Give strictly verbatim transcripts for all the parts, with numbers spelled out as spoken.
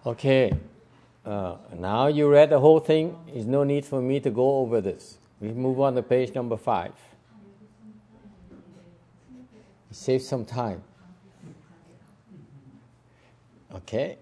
Okay, uh, now you read the whole thing. There's no need for me to go over this. We move on to page number five. Save some time. Okay.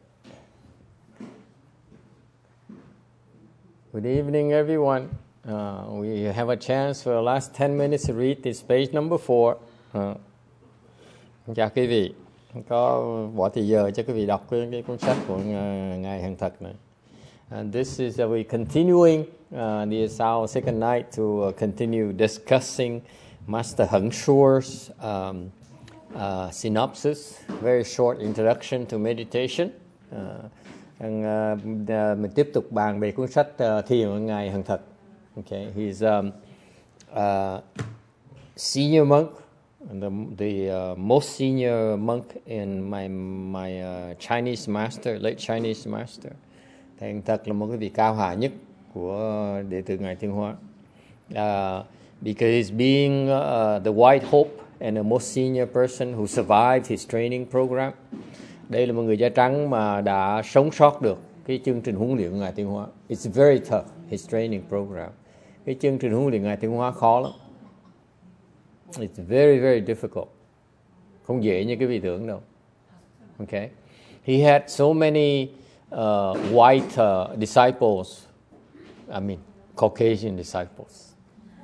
Good evening, everyone. Uh, we have a chance for the last ten minutes to read this page number four. Uh, chào quý vị. Có bỏ thời giờ cho quý vị đọc cái, cái cuốn sách của Ngài Hằng Thật này. And this is uh, we continuing. Uh, this is our second night to uh, continue discussing Master Heng Suar's um, uh, synopsis, very short introduction to meditation. Uh, and, uh, uh, mình tiếp tục bàn về cuốn sách uh, Thiền của Ngài Hằng Thật. Okay, he's um, uh, senior monk. The, the uh, most senior monk in my my uh, Chinese master, late Chinese master. Thầy Hằng Thật là một cái vị cao hạ nhất của đệ tử Ngài Tiến Hóa. Uh, because being uh, the white hope and the most senior person who survived his training program. Đây là một người da trắng mà đã sống sót được cái chương trình huấn luyện của Ngài Tiến Hóa. It's very tough, his training program. Cái chương trình huấn luyện Ngài Tiến Hóa khó lắm. It's very, very difficult. Không dễ như cái vị tưởng đâu. Okay. He had so many uh, white uh, disciples. I mean, Caucasian disciples.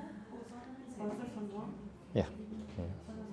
Yeah. yeah.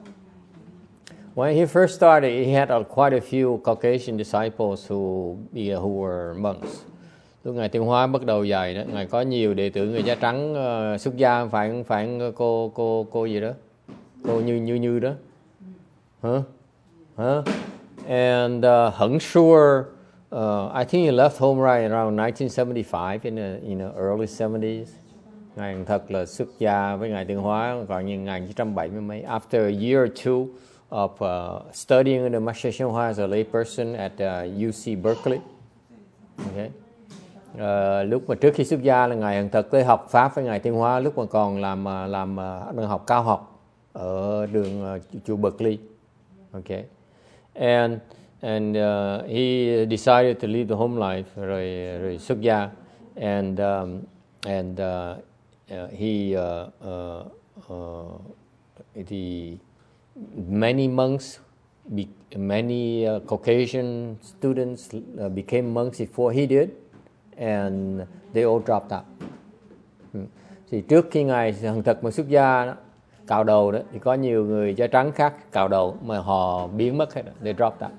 When he first started, he had uh, quite a few Caucasian disciples who, yeah, who were monks. Lúc Ngài Tiến Hóa bắt đầu dạy đó, Ngài có nhiều đệ tử người da trắng uh, xuất gia, phải phải cô cô cô gì đó. Cô Như Như Như đó, huh? Huh? And uh, Heng Suar, uh, I think he left home right around nineteen seventy-five, in the you know early seventies. Ngài Hằng Thật là xuất gia với Ngài Tiến Hóa còn như một nghìn chín trăm bảy mươi mấy. After a year or two of uh, studying under Master Hsien Hoa as a lay person at uh, U C Berkeley. Okay. Uh, lúc mà trước khi xuất gia là Ngài Hằng Thật tới học pháp với Ngài Tiến Hóa lúc mà còn làm làm đang học cao học ở đường uh, chùa Berkeley. Okay. And and uh, he decided to leave the home life, rồi rồi xuất gia. And um, and uh, uh, he uh, uh, uh, the many monks, be, many uh, Caucasian students uh, became monks before he did, and they all dropped out. Hmm. Thì trước khi Ngài Hằng Thật mà xuất gia đó, cạo đầu đó, thì có nhiều người da trắng khác cạo đầu mà họ biến mất hết, they dropped out.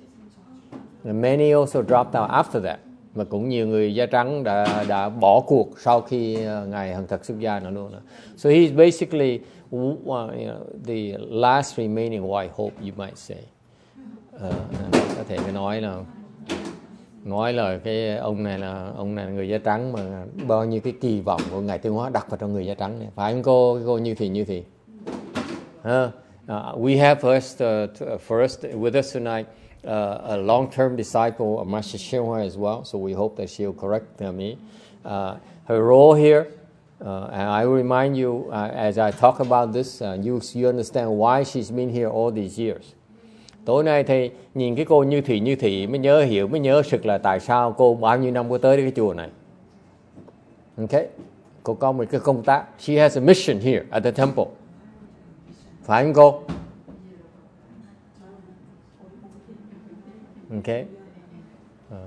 And many also dropped out after that. Mà cũng nhiều người da trắng đã đã bỏ cuộc sau khi Ngài Hằng Thật xuất gia nữa luôn. So he's basically you know, the last remaining white hope, you might say. Uh, có thể nói là nói là cái ông này là ông này là người da trắng mà bao nhiêu cái kỳ vọng của Ngài Tiến Hóa đặt vào trong người da trắng này, phải không cô cô Như Thị Như Thị? Uh, uh, we have first uh, first with us tonight uh, a long-term disciple of Master Hsien Hoa as well, so we hope that she'll correct me. Uh, her role here, uh, and I will remind you uh, as I talk about this, uh, you you understand why she's been here all these years. Tối nay thì nhìn cái cô Như Thị Như Thị mới nhớ hiểu, mới nhớ sực là tại sao cô bao nhiêu năm cô tới cái chùa này. Okay, cô có một cái công tác. She has a mission here at the temple. Phải không cô? Okay. Uh,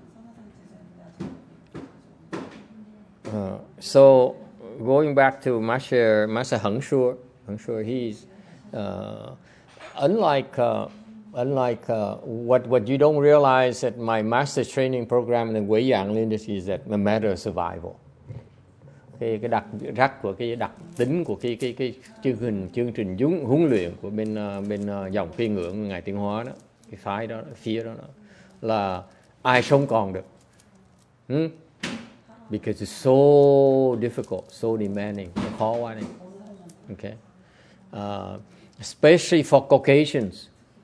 uh, so going back to Master Master Heng Suar, Heng Suar, he's uh, unlike uh, unlike uh, what what you don't realize at my master training program in Quế Giảng Lineage is that a matter of survival. Cái cái đặc rắc của cái đặc tính của cái cái cái chương trình chương trình huấn huấn luyện của bên uh, bên uh, dòng phi ngưỡng Ngài Tiến Hóa đó, cái phái đó, phía đó, đó là ai sống còn được. Hmm? Because it's so difficult, so demanding, nó khó quá này. Okay. Uh, especially for Caucasians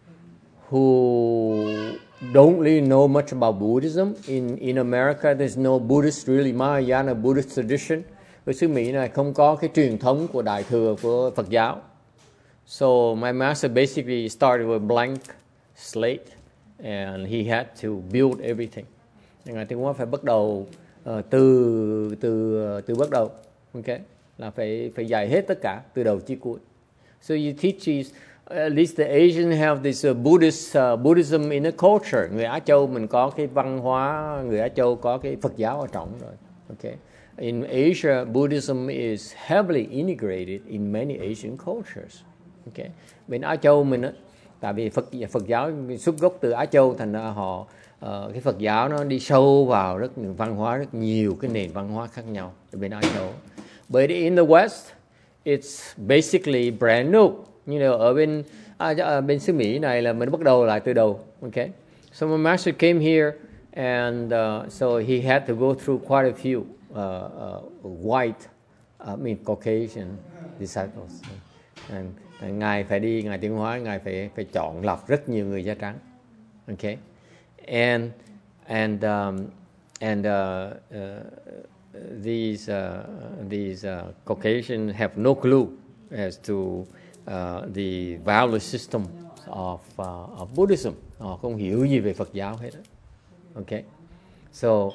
who don't really know much about Buddhism. In in America, there's no Buddhist, really Mahayana Buddhist tradition. Ở xứ Mỹ này không có cái truyền thống của Đại thừa của Phật giáo. So my master basically started with a blank slate, and he had to build everything. Ngài Tiến Hóa phải bắt đầu uh, từ từ từ bắt đầu, ok, là phải phải dạy hết tất cả từ đầu chí cuối. So you teach these, at least the Asian have this uh, Buddhist uh, Buddhism in a culture. Người Á Châu mình có cái văn hóa, người Á Châu có cái Phật giáo ở trong rồi, ok. In Asia, Buddhism is heavily integrated in many Asian cultures, ok. Bên Á Châu mình á, tại vì Phật Phật giáo xuất gốc từ Á Châu, thành ra họ uh, cái Phật giáo nó đi sâu vào rất nhiều văn hóa, rất nhiều cái nền văn hóa khác nhau ở bên Á Châu. But in the West, it's basically brand new. You know, ở bên à, bên xứ Mỹ này là mình bắt đầu lại từ đầu, okay. So my master came here, and uh, so he had to go through quite a few uh, uh, white, I mean Caucasian disciples. And, and ngài phải đi, ngài Tiến Hóa, ngài phải phải chọn lọc rất nhiều người da trắng, okay. And and um, and uh, uh, these uh, these uh, Caucasians have no clue as to uh, the value system of uh, of Buddhism. Họ không hiểu gì về Phật giáo hết. Okay, so uh,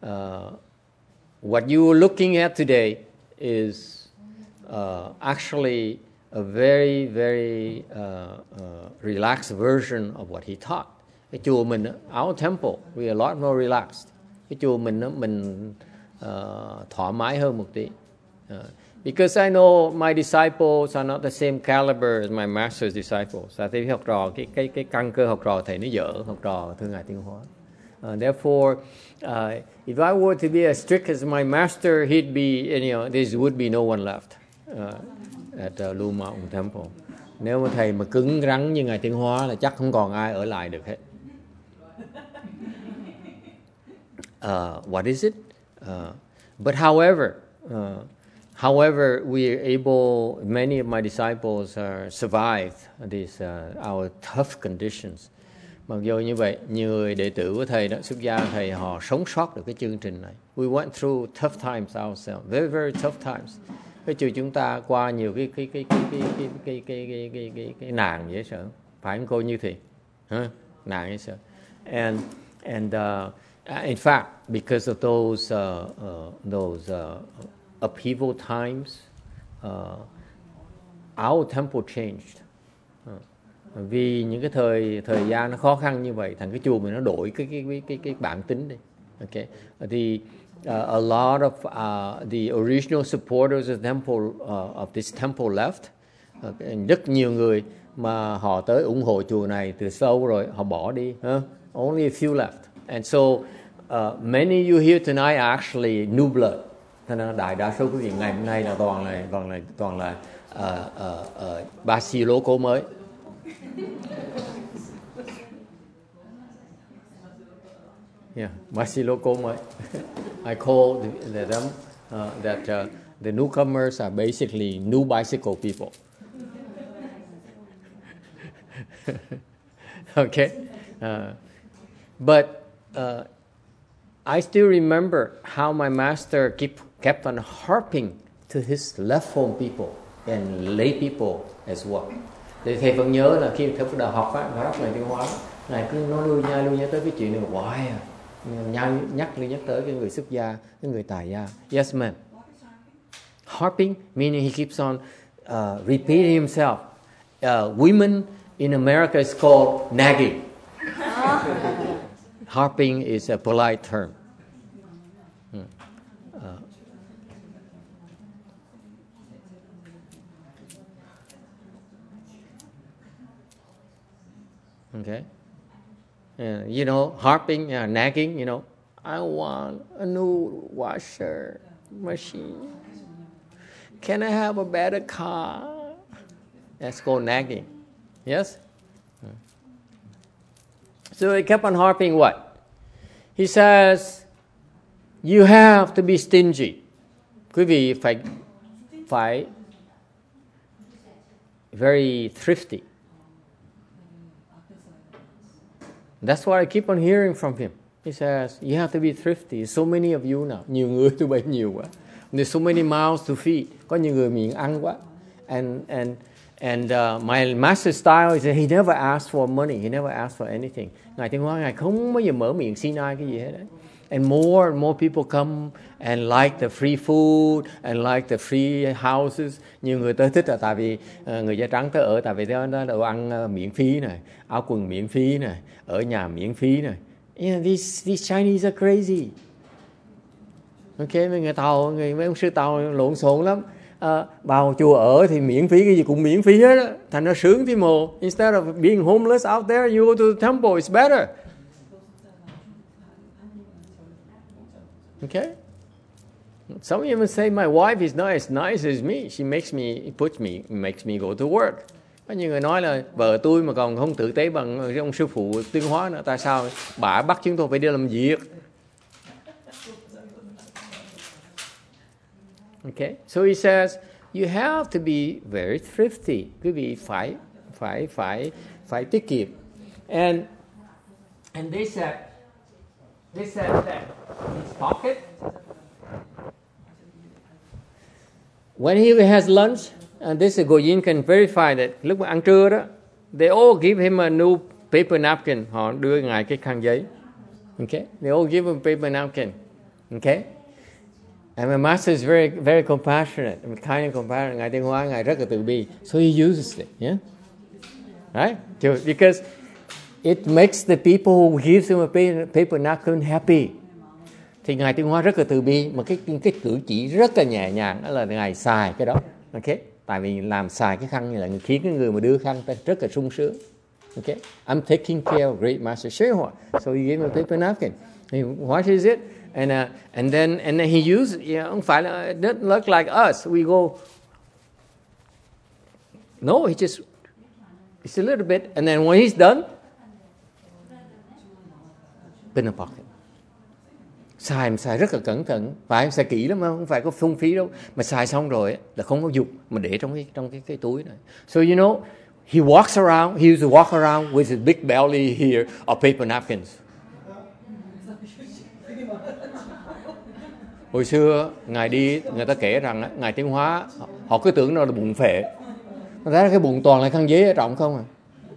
what you are looking at today is uh, actually a very very uh, uh, relaxed version of what he taught. Cái chùa mình, our temple, we are a lot more relaxed. Cái chùa mình mình uh, thoải mái hơn một tí. Uh, because I know my disciples are not the same caliber as my master's disciples. Tại vì học trò, cái cái cái căn cơ học trò thầy nó dở, học trò thưa ngài Tiến Hóa. Uh, therefore, uh, if I were to be as strict as my master, he'd be, you know, there would be no one left uh, at uh, Blue Mountain Temple. Nếu mà thầy mà cứng rắn như ngài Tiến Hóa là chắc không còn ai ở lại được hết. Uh, what is it? Uh, but however, uh, however, we are able, many of my disciples uh, survived these uh, our tough conditions. Mặc dù như vậy, nhiều người đệ tử của thầy đó, xuất gia thầy, họ sống sót được cái chương trình này. We went through tough times ourselves, very very tough times. Cái chùa chúng ta qua nhiều cái cái cái cái cái cái cái cái cái cái cái, cái nạn dễ sợ, phải không cô Như Thị? Hả? Nạn dễ sợ. And and uh, in fact, because of those uh, uh, those uh, upheaval times, uh, our temple changed. Uh, vì những cái thời thời gian nó khó khăn như vậy, thành cái chùa mình nó đổi cái cái cái cái, cái bản tính đi. Okay, the uh, a lot of uh, the original supporters of the temple uh, of this temple left. Uh, rất nhiều người mà họ tới ủng hộ chùa này từ lâu rồi, họ bỏ đi. Huh? Only a few left, and so uh, many you here tonight are actually new blood. Thế nên đại đa số quý vị ngày hôm nay là toàn là toàn là toàn là uh, uh, uh, ba xì lô cô mới. Yeah, Masiloco. I call the, the, them uh, that uh, the newcomers are basically new bicycle people. Okay, uh, but uh, I still remember how my master keep, kept on harping to his left home people and lay people as well. Thì thầy vẫn nhớ là khi thầy bắt đầu học á, học này Tiến Hóa, ngài cứ nói lui nha lui nhớ tới cái chuyện này hoài à, nhắc nhắc lui nhắc tới cái người xuất gia, cái người tài gia. Yes, ma'am. Harping meaning he keeps on uh, repeating himself. Uh, women in America is called nagging. Harping is a polite term. Hmm. Uh, Okay, uh, you know, harping, uh, nagging. You know, I want a new washer machine. Can I have a better car? That's called nagging. Yes. So he kept on harping. What? He says, you have to be stingy. Quý vị phải phải very thrifty. That's what I keep on hearing from him. He says, you have to be thrifty. So many of you now. Nhiều người tụi bay nhiều quá. There's so many mouths to feed. Có nhiều người miệng ăn quá. And and and uh, my master style is that he never asked for money. He never asked for anything. Ngài Tiến Hóa, ngài không bao giờ mở miệng xin ai cái gì hết đấy. And more and more people come and like the free food and like the free houses. Nhiều người tới thích là tại vì uh, người da trắng tới ở tại vì đó là đồ ăn uh, miễn phí này, áo quần miễn phí này, ở nhà miễn phí này. You know, these these Chinese are crazy. Okay, mấy người Tàu, người mấy ông sư Tàu lộn xộn lắm. Uh, vào chùa ở thì miễn phí, cái gì cũng miễn phí hết á, thành nó sướng tí mồ. Instead of being homeless out there, you go to the temple, it's better. Okay. Some even say my wife is not as nice as me. She makes me, puts me, makes me go to work. Có nhiều người nói là vợ tôi mà còn không tử tế bằng ông sư phụ Tuyên Hóa nữa. Tại sao bà bắt chúng tôi phải đi làm việc? Okay. So he says you have to be very thrifty. Quý vị phải phải phải phải tiết kiệm. And and they said they said that his pocket, when he has lunch, and this is Goyin can verify that, lúc mà ăn trưa đó, they all give him a new paper napkin. Họ đưa ngài cái khăn giấy. Okay, they all give him paper napkin. Okay, and my master is very very compassionate, kind and compassionate. Ngài Tiên Hóa, ngài rất là từ bi, so he uses it. Yeah, right? Because it makes the people who gives him a paper napkin happy. Thì ngài Tiên Hóa rất là từ bi, mà cái cái cử chỉ rất là nhẹ nhàng, đó là ngài xài cái đó. Okay, tại vì làm xài cái khăn như là khiến cái người mà đưa khăn rất là sung sướng. Okay, I'm taking care of great master Shenhua, so he gave me a paper napkin. He washes it, and uh, and then and then he used, you know, không phải là it doesn't look like us. We go, no, he just it's a little bit, and then when he's done, in the pocket. Xài xài rất là cẩn thận, phải xài kỹ lắm, không phải có phung phí đâu, mà xài xong rồi là không có dục, mà để trong cái trong cái cái túi này. So you know, he walks around, he used to walk around with his big belly here of paper napkins. Hồi xưa ngài đi, người ta kể rằng ngài Tiến Hóa họ cứ tưởng nó là bụng phệ, thật ra cái bụng toàn là khăn giấy ở trọng không à.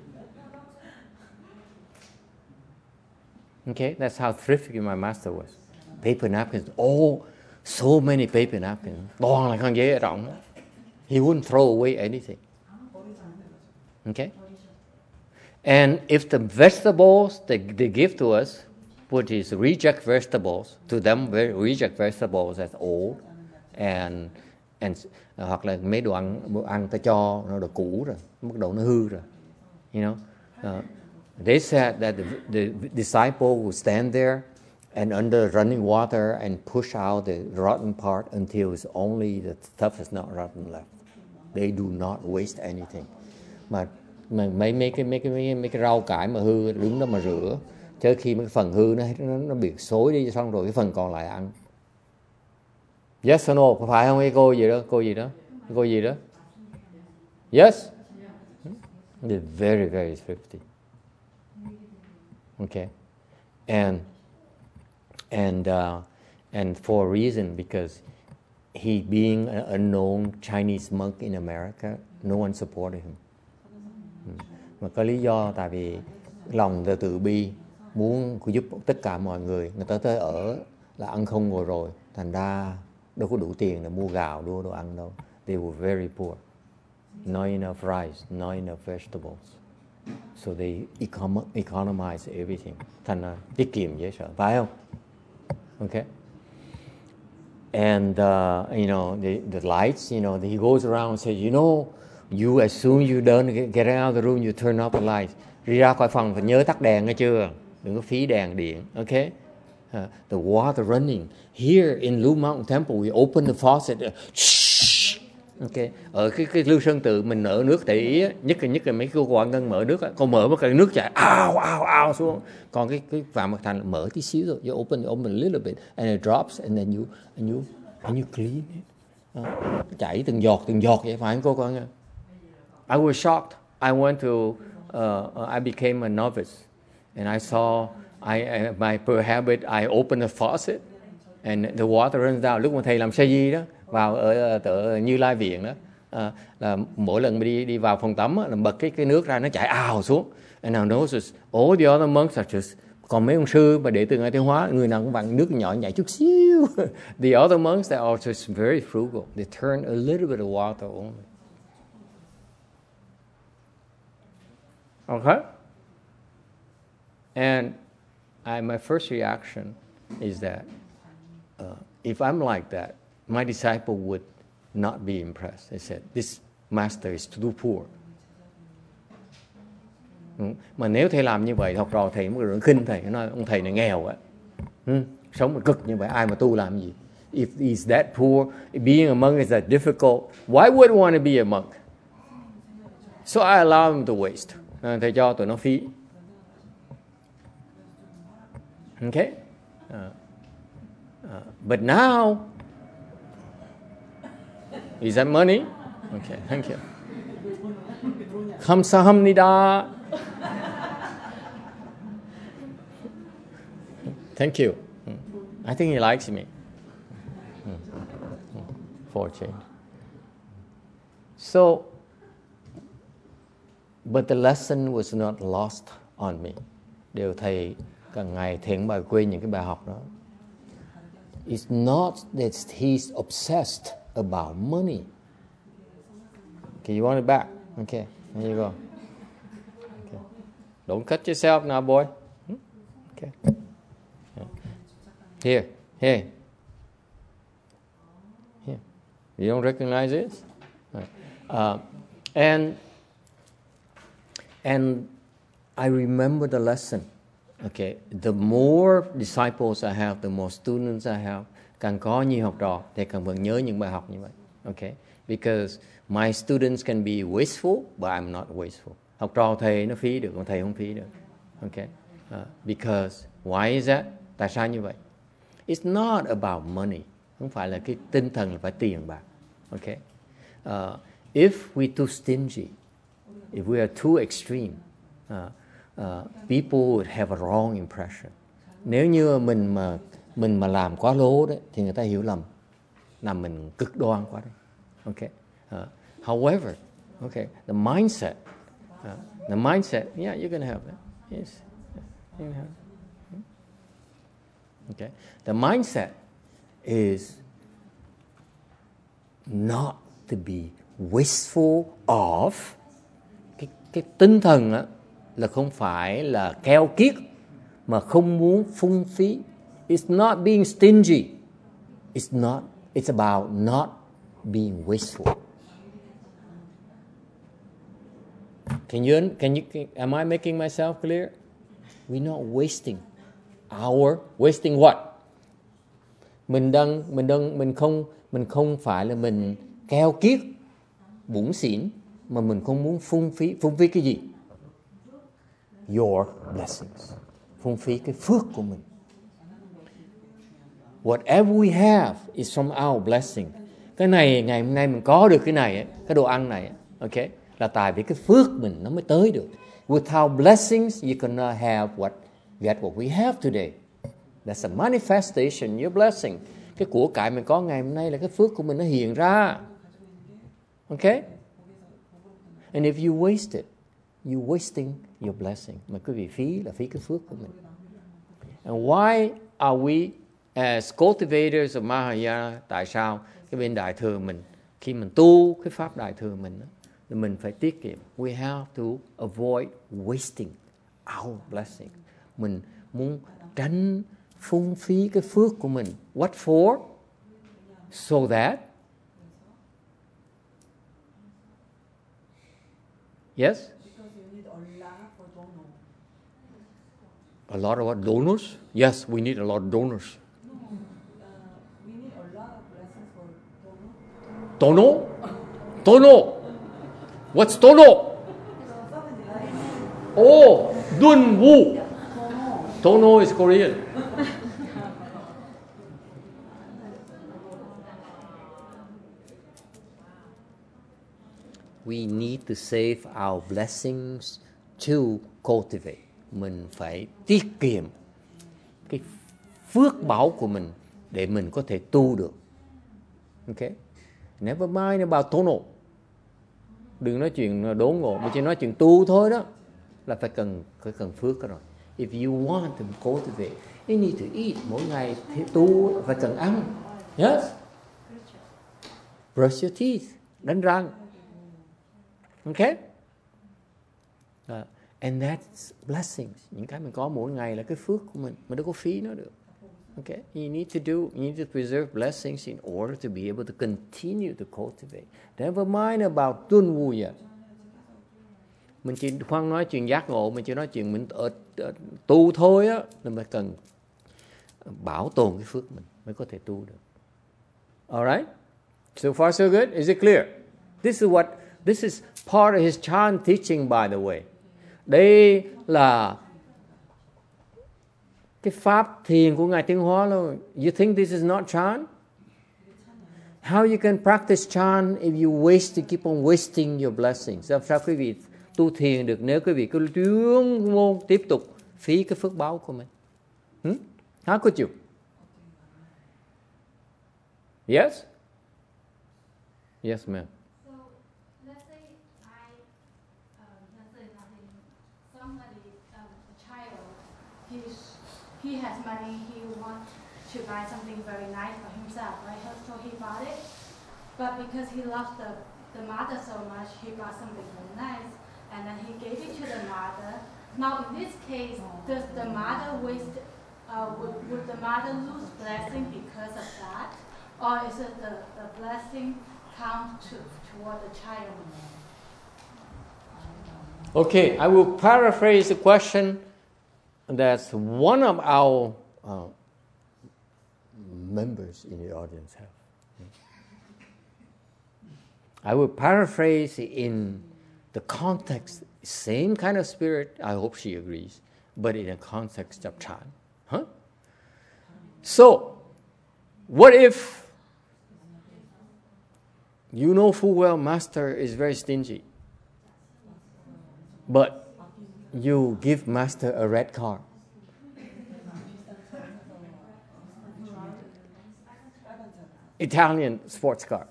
Okay, that's how thrifty my master was. Paper napkins, oh, so many paper napkins. Toàn là khăn giấy ở trọng. He wouldn't throw away anything. Okay? And if the vegetables they, they give to us, which is reject vegetables, to them reject vegetables as old, and and uh, hoặc là mấy đồ ăn đồ ăn ta cho nó đồ cũ rồi, mức độ nó hư rồi, you know. Uh, They said that the, the disciple would stand there and under running water and push out the rotten part until it's only the stuff is not rotten left. They do not waste anything. Mà, mà mấy mấy cái mấy cái mấy, mấy cái rau cải mà hư đứng đó mà rửa, chứ khi mấy cái phần hư nó nó, nó bị xối đi xong rồi cái phần còn lại ăn. Yes or no? Có phải không? Cái cô gì đó, cô gì đó, cô gì đó. Yes. They're very very thrifty. Okay, and and uh, and for a reason, because he being an unknown Chinese monk in America, no one supported him. Mà có lý do tại vì lòng từ từ bi muốn giúp tất cả mọi người, người ta tới ở là ăn không ngồi rồi, thành ra đâu có đủ tiền để mua gạo mua đồ ăn đâu. They were very poor, not enough rice, not enough vegetables. So they econ- economize everything. Thành ra tiết kiệm dễ sợ, phải không? Okay. And uh, you know the the lights. You know he goes around and says, you know, you as soon as you done get out of the room, you turn off the lights. Đi ra khỏi phòng phải nhớ tắt đèn nghe chưa? Đừng có phí đèn điện. Okay. Uh, the water running here in Lu Mountain Temple. We open the faucet. Uh, Ok, ở cái cái Lưu Sơn Tự mình nở nước để ý, nhất là nhất là mấy cô quan ngân mở nước, con mở một cái nước chảy ao ao ao xuống, còn cái cái Phạm Ngọc Thành mở tí xíu rồi, you open you open a little bit and it drops and then you and you and you clean it, uh, chảy từng giọt từng giọt vậy phải không cô con? I was shocked. I went to uh, I became a novice and I saw I, I my per habit I opened the faucet and the water runs down. Lúc mà thầy làm sa di đó vào ở ở Như Lai Viện đó, à, là mỗi lần đi đi vào phòng tắm á, là bật cái cái nước ra nó chảy ào xuống. And I noticed all the other monks are just Còn mấy ông sư mà đệ tử Ngài Tiến Hóa, người nào cũng vặn nước nhỏ nhảy chút xíu. The other monks, they're also very frugal. They turn a little bit of water only. Okay? And I, my first reaction is that uh, if I'm like that, my disciple would not be impressed. They said, this master is too poor. Ừ. Mà nếu thầy làm như vậy, học trò thầy mới rồi khinh thầy, nói ông thầy này nghèo á, ừ. Sống mà cực như vậy, ai mà tu làm gì? If he's that poor, being a monk is that difficult, why would I want to be a monk? So I allow him to waste. À, thầy cho tụi nó phí. Okay? Uh, uh, but now, is that money? Okay, thank you. 감사합니다. Thank you. I think he likes me. For change. So, but the lesson was not lost on me. Điều thầy càng ngày thầy cũng bài quên những cái bài học đó. It's not that he's obsessed about money. Okay, you want it back? Okay, there you go. Okay. Don't cut yourself now, boy. Okay. Here, here. Here. You don't recognize this? Right. Uh, and and I remember the lesson. Okay, the more disciples I have, the more students I have. Càng có nhiều học trò thì càng vẫn nhớ những bài học như vậy. Okay, because my students can be wasteful, but I'm not wasteful. Học trò thầy nó phí được, còn thầy không phí được. Okay, uh, because why is that? Tại sao như vậy? It's not about money. Không phải là cái tinh thần là phải tiền bạc. Okay, uh, if we too stingy, if we are too extreme, uh, uh, people would have a wrong impression. Nếu như mình mà mình mà làm quá lố đấy, thì người ta hiểu lầm là mình cực đoan quá đấy. Okay. Uh, however, okay, the mindset, uh, the mindset, yeah, you're gonna have that. Yes, you're gonna have it. Okay, the mindset is not to be wasteful of. Cái cái tinh thần á là không phải là keo kiết mà không muốn phung phí. It's not being stingy. It's not. It's about not being wasteful. Can you? Can you? Am I making myself clear? We're not wasting our wasting what? Mình đang mình đang mình không mình không phải là mình keo kiết, bủn xỉn mà mình không muốn phung phí. Phung phí cái gì? Your blessings. Phung phí cái phước của mình. Whatever we have is from our blessing. Cái này ngày hôm nay mình có được cái này, cái đồ ăn này, okay, là tại vì cái phước mình nó mới tới được. Without blessings, you cannot have what get what we have today. That's a manifestation, your blessing. Cái của cải mình có ngày hôm nay là cái phước của mình nó hiện ra. Okay? And if you waste it, you're wasting your blessing. Mà quý vị phí là phí cái phước của mình. And why are we as cultivators of Mahayana, tại sao cái bên đại thừa mình khi mình tu cái pháp đại thừa mình thì mình phải tiết kiệm. We have to avoid wasting our blessing. Mình muốn tránh phung phí cái phước của mình. What for? So that yes? A lot of what? Donors? Yes, we need a lot of donors. Tono? Tono? What's Tono? Oh, Dun Wu. Tono is Korean. We need to save our blessings to cultivate. Mình phải tiết kiệm cái phước báu của mình để mình có thể tu được. Okay? Never mind about Tono. Đừng nói chuyện đốn ngộ, mà chỉ nói chuyện tu thôi đó là phải cần phải cần phước đó rồi. if you want to cultivate, you need to eat. Mỗi ngày thì tu phải cần ăn. Yes. Brush your teeth. Đánh răng. Okay? Uh, and that's blessings. Những cái mình có mỗi ngày là cái phước của mình. Mình đâu có phí nó được. Okay? You need to do, you need to preserve blessings in order to be able to continue to cultivate. Never mind about tuân vu yet. Mình chỉ khoan nói chuyện giác ngộ, mình chỉ nói chuyện mình ở, ở, tu thôi á, nên mình cần bảo tồn cái phước mình mới có thể tu được. Alright? So far so good? Is it clear? This is what, this is part of his Chan teaching, by the way. Đây là cái pháp thiền của Ngài Tiến Hóa luôn. You think this is not Chan? How you can practice Chan if you waste to keep on wasting your blessings? Làm sao quý vị tu thiền được nếu quý vị cứ chuyên môn tiếp tục phí cái phước báo của mình? Hmm? How could you? Yes? Yes, ma'am. So, let's say I, um, let's say nothing, somebody, um, a child, he's, he has money, he wants to buy something very nice for himself, right? So he bought it, but because he loves the, the mother so much, he bought something very nice, and then he gave it to the mother. Now, in this case, does the mother waste, uh, would, would the mother lose blessing because of that? Or is it the, the blessing count to, toward the child? Okay, I will paraphrase the question that one of our uh, members in the audience have. I will paraphrase in the context, same kind of spirit, I hope she agrees, but in a context of Chan. Huh? So, what if you know full well Master is very stingy, but you give Master a red car? Italian sports car.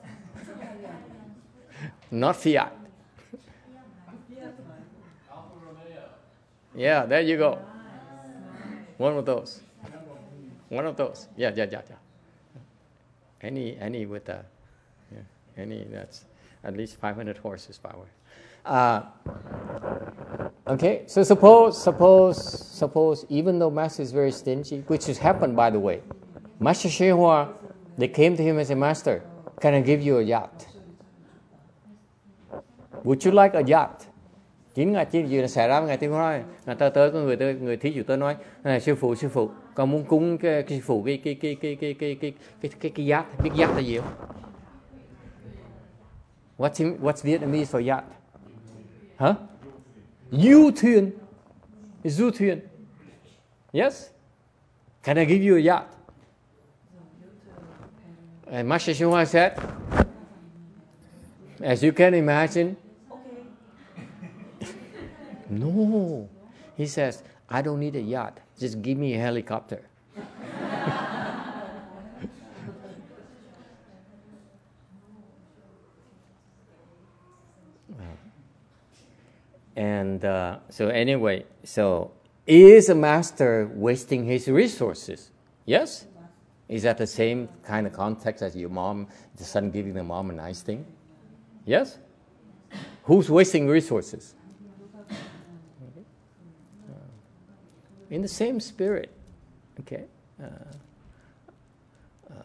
Not Fiat. Yeah, there you go. One of those. One of those. Yeah, yeah, yeah, yeah. Any, any with a, yeah, any that's at least five hundred horses power. Uh, okay, so suppose, suppose, suppose, even though Master is very stingy, which has happened, by the way, Master Hsuan Hua, they came to him and said, Master, can I give you a yacht? Would you like a yacht? Chính ngày chuyện gì xảy ra với Ngài Tiến Hóa, người ta tới có người tới người thí dụ tới nói, này, sư phụ sư phụ, con muốn cúng cái, cái sư phụ cái cái cái cái cái cái cái cái cái cái yacht, biết yacht là gì không? What's what's Vietnamese for yacht? Huh? Du thuyền, du thuyền. Yes? Can I give you a yacht? And Master Hsuan Hua said, as you can imagine, no. He says, I don't need a yacht. Just give me a helicopter. And uh, so anyway, so is a master wasting his resources? Yes? Is that the same kind of context as your mom, the son giving the mom a nice thing? Yes? Who's wasting resources? In the same spirit, okay. Uh, uh,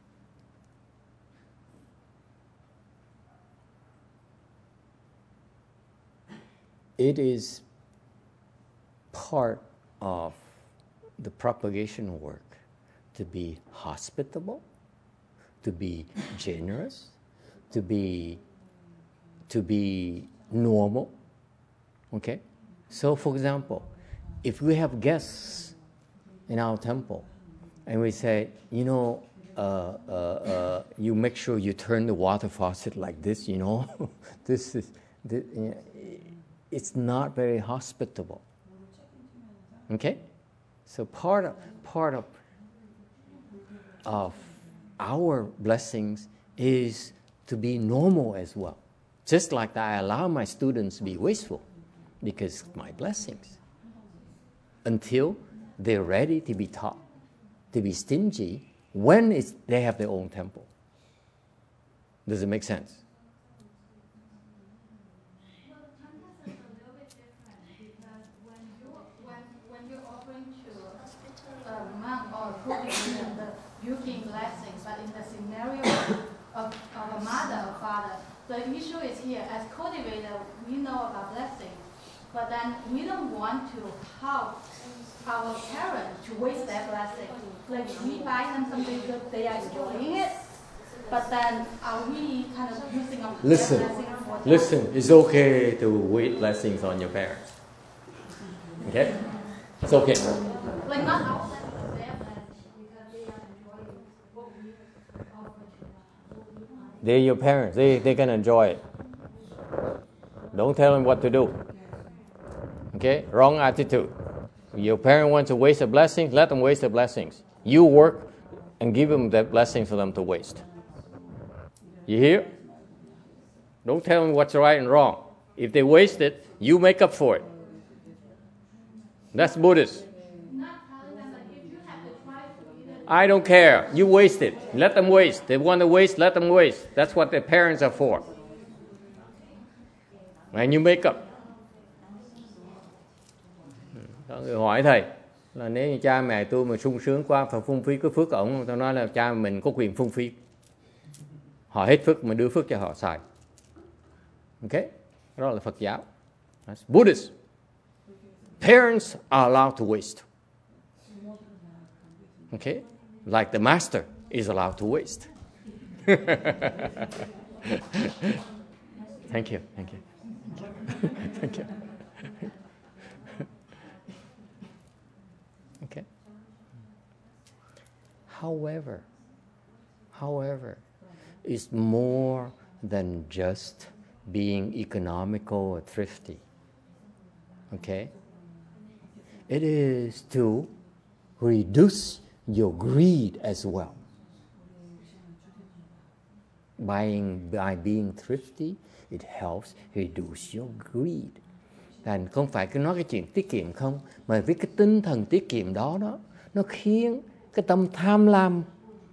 it is part of the propagation work to be hospitable, to be generous, to be to be normal. Okay, so for example, if we have guests in our temple and we say, you know, uh, uh, uh, you make sure you turn the water faucet like this, you know, this is, this, you know, it's not very hospitable. Okay? So part of, part of, of our blessings is to be normal as well. Just like that, I allow my students to be wasteful because my blessings. until they're ready to be taught, to be stingy when it's, they have their own temple. Does it make sense? Well, Tantas is a little bit different because when you when when you're offering to a monk or a cultivator, you gain blessings. But in the scenario of, of a mother or father, the issue is here. As cultivator, we know about blessings, but then we don't want to help our parents to waste their blessing. Like we buy them something good, they are enjoying it. But then are we kind of using up Listen, their blessing for them? listen, it's okay to waste blessings on your parents. Okay? It's okay. Like not our blessing, but their blessing, because they are enjoying what we offer to them. They're your parents. They, they can enjoy it. Don't tell them what to do. Okay? Wrong attitude. Your parent wants to waste a blessing, let them waste the blessings. You work and give them that blessing for them to waste. You hear? Don't tell them what's right and wrong. If they waste it, you make up for it. That's Buddhist. Not telling them that if you have to try to either I don't care. You waste it. Let them waste. They want to waste, let them waste. That's what their parents are for. And you make up. Có người hỏi thầy là nếu như cha mẹ tôi mà sung sướng quá phải phung phí cái phước ổng, tôi nói là cha mình có quyền phung phí. Họ hết phước mà đưa phước cho họ xài. Ok? Đó là Phật giáo. That's Buddhist. Parents are allowed to waste. Okay? Like the master is allowed to waste. Thank you. Thank you. Thank you. Okay. However, however, it's more than just being economical or thrifty. Okay? It is to reduce your greed as well. Buying, by being thrifty, it helps reduce your greed. Thành không phải cứ nói cái chuyện tiết kiệm không, mà với cái tinh thần tiết kiệm đó đó, nó khiến cái tâm tham lam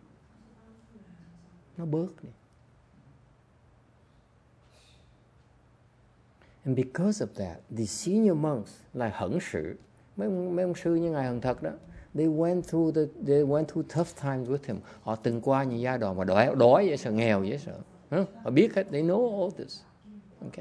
nó bớt đi. And because of that, the senior monks like Hận Sự, mấy ông, mấy ông sư như ngài Hận Thật đó, they went through the they went through tough times with him. Họ từng qua những giai đoạn mà đói đói dễ sợ, nghèo dễ sợ. Huh? Họ biết hết, they know all this. Okay.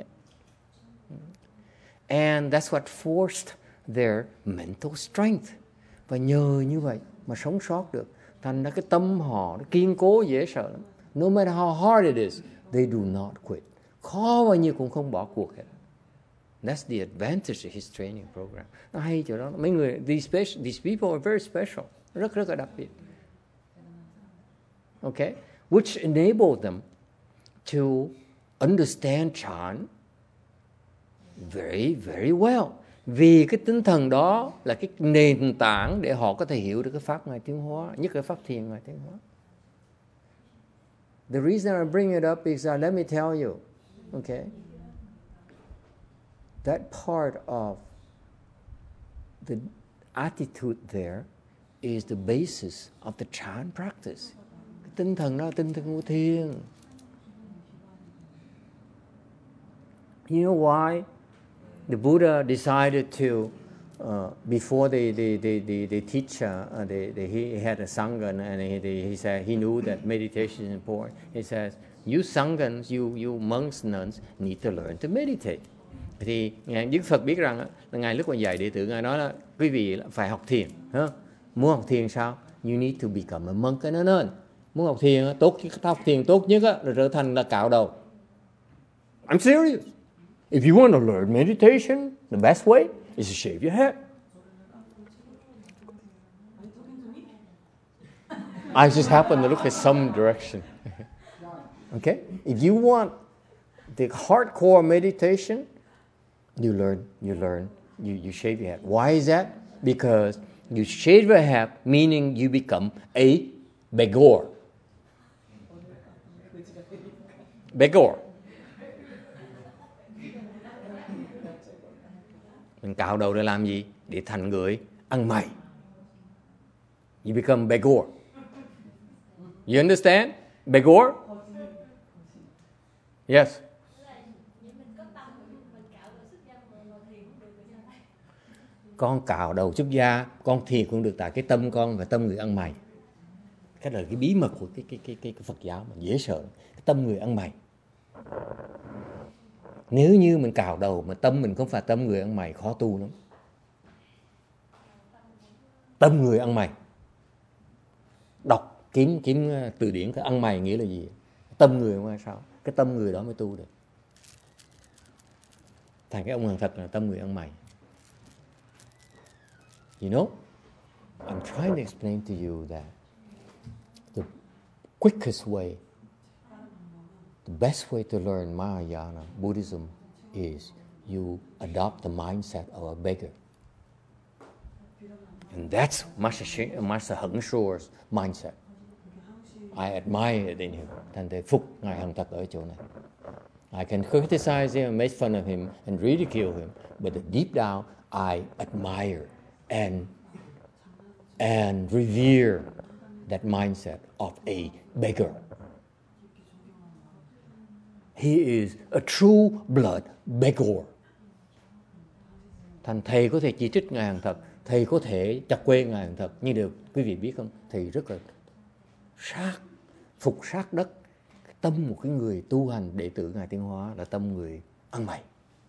And that's what forced their mental strength. Và nhờ như vậy mà sống sót được. Thành ra cái tâm họ nó kiên cố dễ sợ lắm. No matter how hard it is, they do not quit. Khó bao nhiêu cũng không bỏ cuộc hết. That's the advantage of his training program. Nó hay chỗ đó. Mấy người, these, special, these people are very special. Rất rất là đặc biệt. Okay? Which enabled them to understand Chan very, very well. Vì cái tinh thần đó là cái nền tảng để họ có thể hiểu được cái pháp Ngài Tiến Hóa, nhất là pháp thiền Ngài Tiến Hóa. The reason I bring it up is uh, let me tell you, okay, that part of the attitude there is the basis of the Chan practice. Cái tinh thần đó là tinh thần của thiền. You know why the Buddha decided to, uh, before they, they, they, they, they teach, uh, they, they, he had a Sangha, and he, they, he said he knew that meditation is important. He says, you Sanghas, you, you monks, nuns, need to learn to meditate. Thì Ngài Đức Phật biết rằng là Ngài lúc mà dạy đệ tử, Ngài nói là quý vị phải học thiền. Huh? Muốn học thiền sao? You need to become a monk and a nun. Muốn học thiền, tốt, học thiền tốt nhất là trở thành là cạo đầu. I'm serious. If you want to learn meditation, the best way is to shave your head. I just happened to look at some direction. Okay? If you want the hardcore meditation, you learn, you learn, you, you shave your head. Why is that? Because you shave your head, meaning you become a beggar. Beggar. Mình cạo đầu để làm gì? Để thành người ăn mày. You become beggar. You understand? Beggar? Yes. Con cạo đầu xuất gia, con thiền cũng được, tại cái tâm con và tâm người ăn mày. Cái là cái bí mật của cái cái cái cái, cái Phật giáo mà dễ sợ, cái tâm người ăn mày. Nếu như mình cạo đầu mà tâm mình không phải tâm người ăn mày, khó tu lắm. Tâm người ăn mày. Đọc kiếm kiếm từ điển cái ăn mày nghĩa là gì? Tâm người không phải sao? Cái tâm người đó mới tu được. Thành cái ông hàng thật là tâm người ăn mày. You know, I'm trying to explain to you that the quickest way, the best way to learn Mahayana Buddhism is you adopt the mindset of a beggar. And that's Master, Master Heng Suo's mindset. I admire it in him. Thành thầy phục Ngài Hằng Thật ở chỗ này. I can criticize him, make fun of him, and ridicule him, but deep down, I admire and and revere that mindset of a beggar. He is a true blood beggar. Thành thầy có thể chỉ trích Ngài Hằng Thật, thầy có thể chặt quê Ngài Hằng Thật, nhưng được quý vị biết không, thầy rất là sát, phục sát đất. Tâm một cái người tu hành đệ tử Ngài Tiến Hóa là tâm người ăn mày.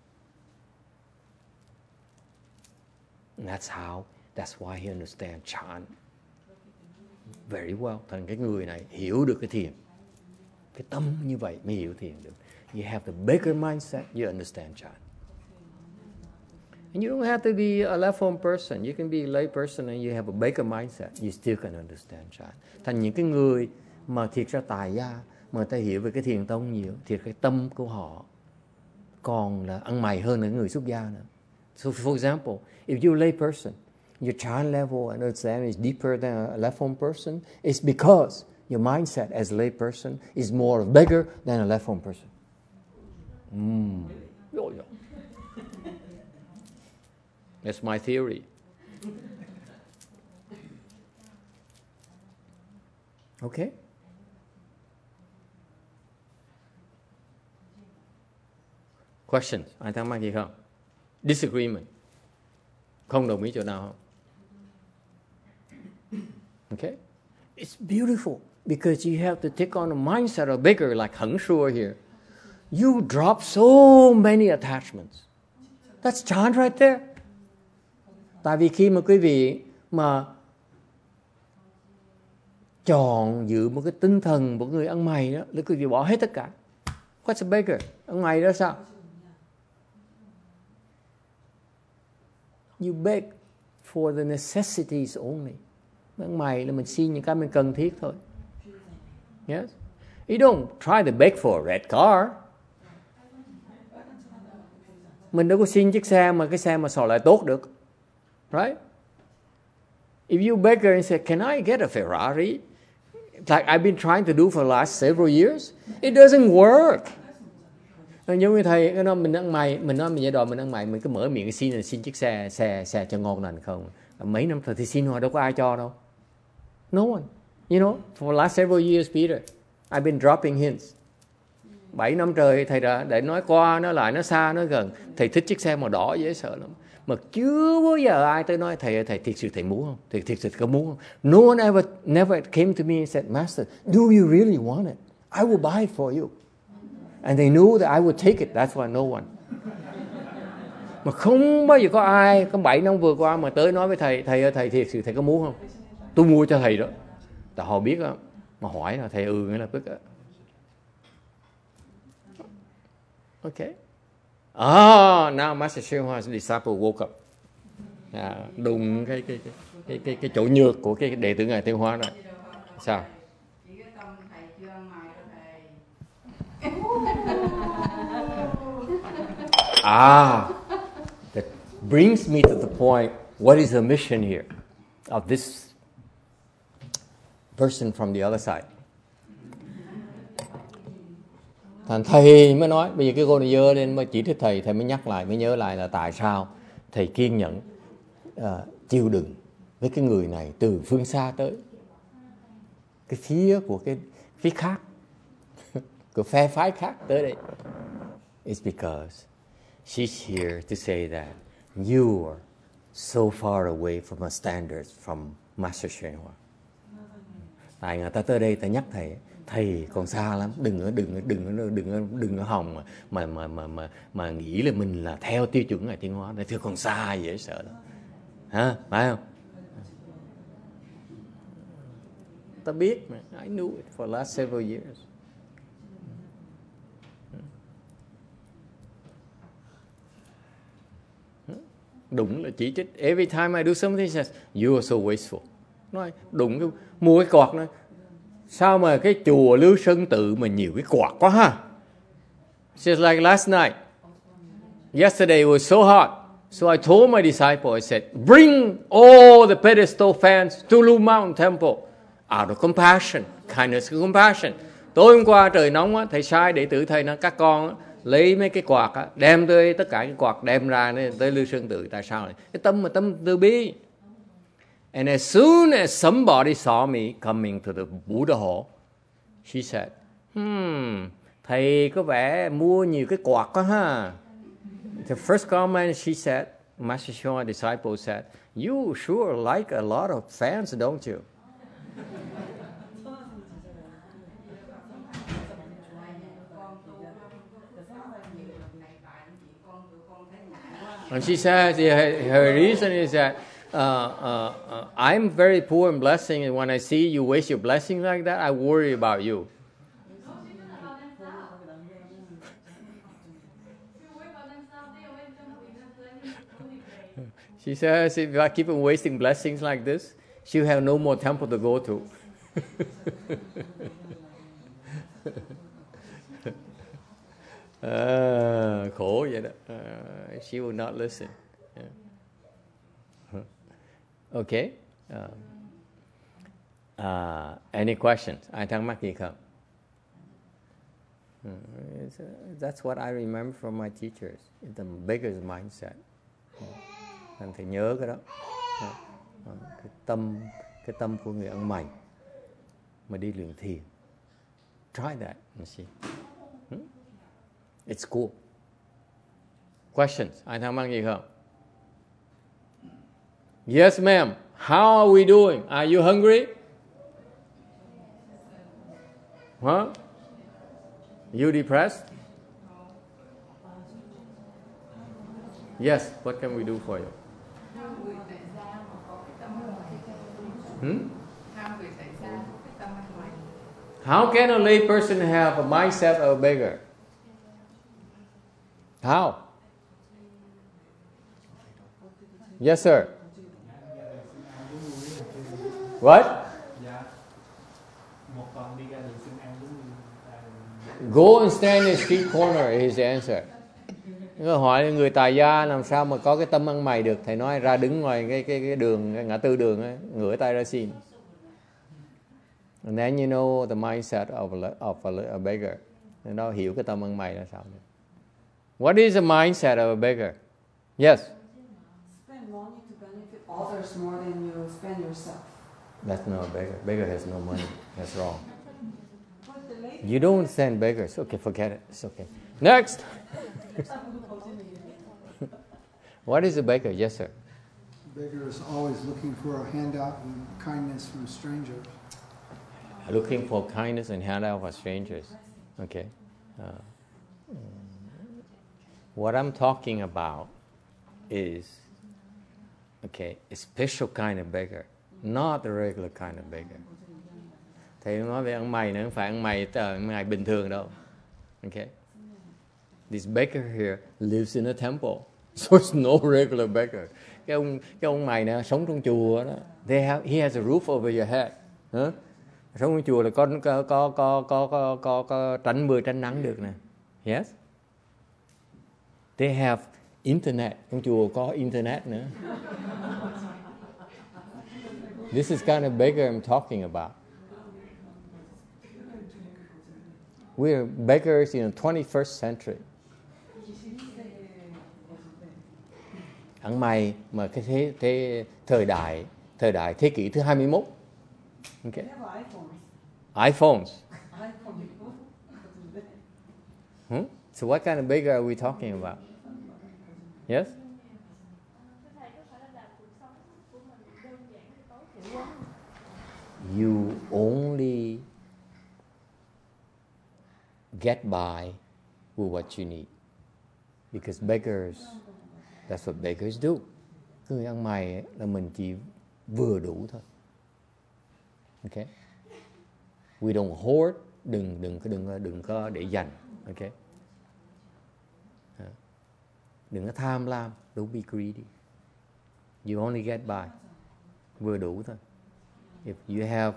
And that's how, that's why he understands Chan very well. Thành cái người này hiểu được cái thiền. Cái tâm như vậy mới hiểu thiền được. You have the beggar mindset, you understand Chan. And you don't have to be a left form person. You can be a lay person and you have a beggar mindset. You still can understand Chan. Thành những cái người mà thiệt ra tài gia, mà người ta hiểu về cái thiền tông nhiều, thiệt cái tâm của họ còn là ăn mày hơn là người xuất gia nữa. So for example, if you're a lay person, your Chan level and understanding is deeper than a left form person, it's because your mindset as a lay person is more of a beggar than a left form person. Mm. That's my theory. Okay? Questions? Ai thắc mắc gì không? Disagreement? Không đồng ý chỗ nào không? Okay? It's beautiful because you have to take on a mindset of bigger like Heng Suo here. You drop so many attachments. That's Chan right there. Tại vì khi mà quý vị mà chọn giữ một cái tinh thần một người ăn mày đó, là quý vị bỏ hết tất cả. What's a beggar? Ăn mày đó sao? You beg for the necessities only. Ăn mày là mình xin những cái mình cần thiết thôi. Yes? You don't try to beg for a red car. Mình đâu có xin chiếc xe mà cái xe mà sò lại tốt được. Right? If you beg and say, can I get a Ferrari? Like I've been trying to do for the last several years. It doesn't work. Giống như thầy, cái nói mình ăn mày, mình nói mình vậy đòi mình ăn mày, mình cứ mở miệng xin, xin chiếc xe, xe, xe cho ngon lành không. Mấy năm rồi thì xin hoài đâu có ai cho đâu. No one. You know, for the last several years, Peter, I've been dropping hints. Bảy năm trời thầy đã để nói qua, nói lại, nói xa, nói gần. Thầy thích chiếc xe màu đỏ dễ sợ lắm. Mà chưa bao giờ ai tới nói thầy thầy thiệt sự thầy muốn không? Thầy thiệt sự có muốn không? No one ever never came to me and said, Master, do you really want it? I will buy it for you. And they knew that I would take it. That's why no one. Mà không bao giờ có ai, có bảy năm vừa qua mà tới nói với thầy, thầy thầy thiệt sự thầy có muốn không? Tôi mua cho thầy đó. Tại họ biết đó, mà hỏi là thầy ừ ngay lập tức đó. Okay. Ah, now Master Hsien Hoa's disciple woke up. À, đùng cái cái cái cái cái cái chỗ nhược của cái đệ tử Ngài Tiến Hóa rồi. Sao? Ah, that brings me to the point. What is the mission here of this person from the other side? Thành thầy mới nói, bây giờ cái cô này dơ lên mới chỉ thích thầy, thầy mới nhắc lại, mới nhớ lại là tại sao thầy kiên nhẫn uh, chịu đựng với cái người này từ phương xa tới cái phía của cái phía khác, của phe phái khác tới đây. It's because she's here to say that you are so far away from a standard from Master Hsien Hoa. Tại người ta tới đây ta nhắc thầy, thầy còn xa lắm, đừng ở đừng ở đừng ở đừng ở đừng ở hòng mà mà mà mà mà, mà nghĩ là mình là theo tiêu chuẩn Ngài Tiến Hóa, thưa còn xa dễ sợ lắm, hả, phải không? Ta biết mà, I knew it for the last several years. Đụng là chỉ trích. Every time I do something, he says, you are so wasteful. Nói đụng cái mua cái quạt nói, sao mà cái chùa Lưu Sơn Tự mà nhiều cái quạt quá ha. Just like last night. Yesterday it was so hot. So I told my disciple, I said, bring all the pedestal fans to Lu Mountain Temple out of compassion, kindness and compassion. Tối hôm qua trời nóng á, thầy sai đệ tử thầy nói các con á, lấy mấy cái quạt á, đem tới tất cả cái quạt đem ra tới Lưu Sơn Tự. Tại sao này? Cái tâm mà tâm từ bi. And as soon as somebody saw me coming to the Buddha hall, she said, hmm, thầy có vẻ mua nhiều cái quạt quá ha. The first comment she said, Master Hsien Hoa disciple said, you sure like a lot of fans, don't you? And she says her reason is that uh, uh, uh, I'm very poor in blessing, and when I see you waste your blessing like that, I worry about you. She says if I keep on wasting blessings like this, she'll have no more temple to go to. uh, khổ vậy đó. Uh, she will not listen. Yeah. Okay. Uh, uh, any questions? Ai thắc mắc gì không? Uh, that's what I remember from my teachers. The beggar's mindset. Anh phải nhớ cái đó. Uh, cái tâm, cái tâm của người ăn mày mà đi luyện thiền. Try that and see. Hmm? It's cool. Questions? Ai thắc mắc gì không? Yes, ma'am. How are we doing? Are you hungry? Huh? You depressed? Yes. What can we do for you? Hmm? How can a lay person have a mindset of a beggar? How? Yes, sir. What? Go and stand in the street corner is the answer. Hỏi người tài gia làm sao mà có cái tâm ăn mày được? Thầy nói ra đứng ngoài cái cái cái đường, cái ngã tư đường ấy, ngửa tay ra xin. And then you know the mindset of a, of a, a beggar. Nên đó hiểu cái tâm ăn mày là sao được. What is the mindset of a beggar? Yes. Spend money to benefit others more than you spend yourself. That's not a beggar. Beggar has no money. That's wrong. You don't send beggars. Okay, forget it. It's okay. Next. What is a beggar? Yes, sir. A beggar is always looking for a handout and kindness from strangers. Looking for kindness and handout for strangers. Okay. Uh, what I'm talking about is, okay, a special kind of beggar, not the regular kind of beggar. Thầy nói về ăn mày nữa, không phải ăn mày ăn mày bình thường đâu. Okay. This beggar here lives in a temple, so it's no regular beggar. Cái ông cái ông mày này sống trong chùa đó. They have he has a roof over your head. Huh? Sống trong chùa là có có có có có có, có, có tránh mưa tránh nắng được nè. Yes. They have internet. Trong chùa có internet nữa. This is kind of beggar I'm talking about. We're beggars in the twenty-first century. ăn mày mà cái thế, thế thời đại thời đại thế kỷ thứ hai mươi mốt. Okay. They have iPhones. iPhones. iPhone. Hmm? So what kind of baker are we talking about? Yes? Thầy có phải là cuộc sống của mình đơn giản hay tối thiểu quá? You only get by with what you need. Because beggars, that's what beggars do. Người ăn mày ấy, là mình chỉ vừa đủ thôi. Okay? We don't hoard, đừng đừng đừng đừng có để dành. Okay? Đừng có tham lam, don't be greedy. You only get by, vừa đủ thôi. If you have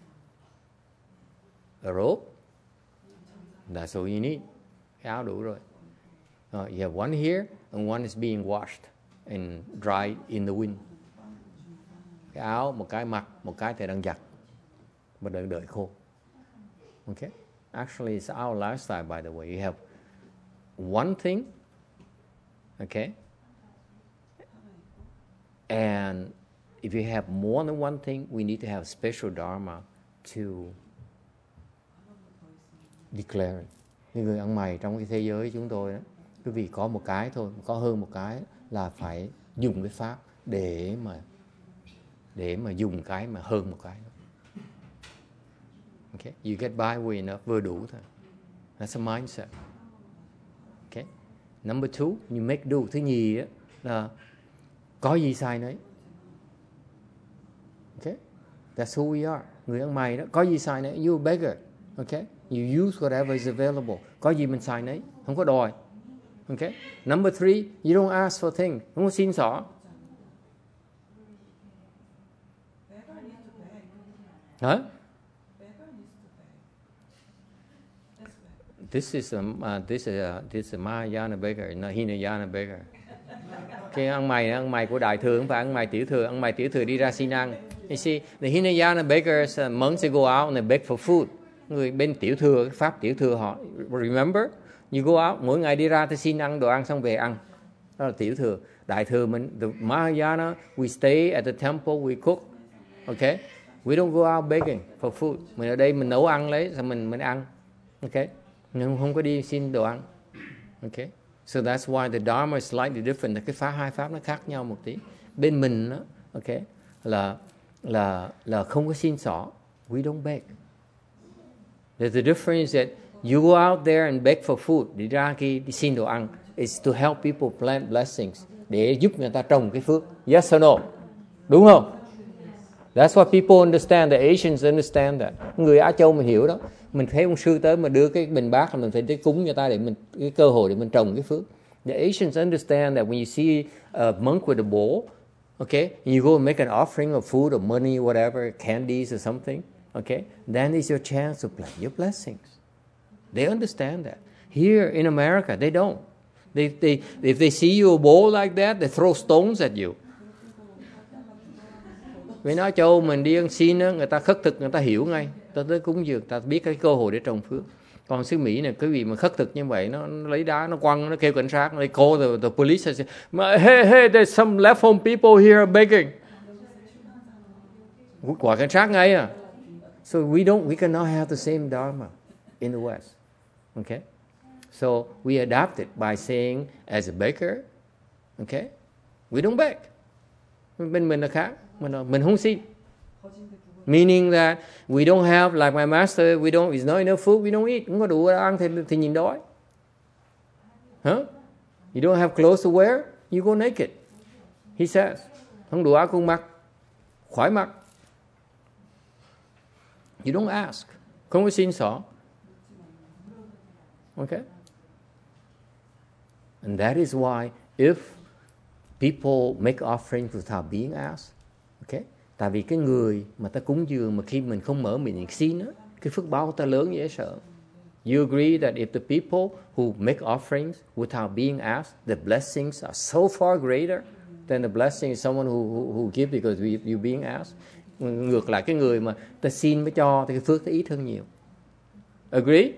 a rope, that's all you need. Cái áo đủ rồi. Uh, you have one here and one is being washed and dried in the wind. Cái áo, một cái mặc, một cái thì đang giặt và đợi đợi khô. Okay? Actually, it's our lifestyle, by the way. You have one thing, okay? And if you have more than one thing, we need to have special dharma to declare it. Những người ăn mày trong cái thế giới chúng tôi đó, cứ vì có một cái thôi, có hơn một cái là phải dùng cái pháp để mà để mà dùng cái mà hơn một cái đó. Okay, you get by with enough, vừa đủ thôi. That's a mindset. Okay. Number two, you make do. Thứ nhì á là có gì sai nấy. Okay, that's who we are. Người ăn mày đó, có gì sai nấy. You a beggar. Okay, you use whatever is available. Có gì mình sai nấy, không có đòi. Okay. Number three, you don't ask for things. Không có xin xỏ. Hả? This is a uh, this is a this is a Mahayana beggar, not Hinayana beggar. Cái ăn mày ăn mày của đại thừa không phải ăn mày tiểu thừa. Ăn mày tiểu thừa đi ra xin ăn. You see, the Hinayana beggars, uh, monks they go out and they beg for food. Người bên tiểu thừa, cái pháp tiểu thừa họ, remember, you go out, mỗi ngày đi ra thì xin ăn đồ ăn xong về ăn. Đó là tiểu thừa. Đại thừa mình, the Mahayana, we stay at the temple, we cook. Okay, we don't go out begging for food. Mình ở đây mình nấu ăn lấy, xong mình mình ăn. Okay. Nhưng không có đi xin đồ ăn. Okay. So that's why the Dharma is slightly different. Cái pháp hai pháp nó khác nhau một tí. Bên mình đó, okay, là là là không có xin xỏ. We don't beg. There's a difference that you go out there and beg for food. Đi ra kia đi xin đồ ăn. It's to help people plant blessings. Để giúp người ta trồng cái phước. Yes or no? Đúng không? That's what people understand. The Asians understand that. Người Á Châu mình hiểu đó. Mình thấy ông sư tới mà đưa cái bình bát là mình phải tới cúng cho ta để mình cái cơ hội để mình trồng cái phước. The Asians understand that when you see a monk with a bowl, okay, and you go and make an offering of food or money, whatever, candies or something, okay, then is your chance to plant your blessings. They understand that. Here in America, they don't. They, they, if they see you a bowl like that, they throw stones at you. Vì nói châu mình đi ăn xin á, người ta khất thực, người ta hiểu ngay. Ta tới cúng dường, ta biết cái cơ hội để trồng phước. Còn xứ Mỹ này, cái gì mà khất thực như vậy, nó, nó lấy đá, nó quăng, nó kêu cảnh sát, nó call the, the police. Say, hey, hey, there's some left home people here begging. Quả cảnh sát ngay à. So we don't, we cannot have the same dharma in the West. Okay? So we adapt it by saying, as a beggar, okay, we don't beg. Bên mình là khác, mình, mình không xin. Meaning that we don't have, like my master, we don't, it's not enough food, we don't eat. Không có đủ ăn thì, thì nhìn đói. Huh? You don't have clothes to wear, you go naked. He says, không đủ áo cũng mặc, khỏi mặc. You don't ask. Không có xin xỏ. Okay? And that is why if people make offerings without being asked, okay? Tại vì cái người mà ta cúng dường mà khi mình không mở miệng xin á, cái phước báo của ta lớn dễ sợ. You agree that if the people who make offerings without being asked, the blessings are so far greater than the blessing of someone who, who, who give because we, you being asked. Ngược lại cái người mà ta xin mới cho thì cái phước ta ít hơn nhiều. Agree?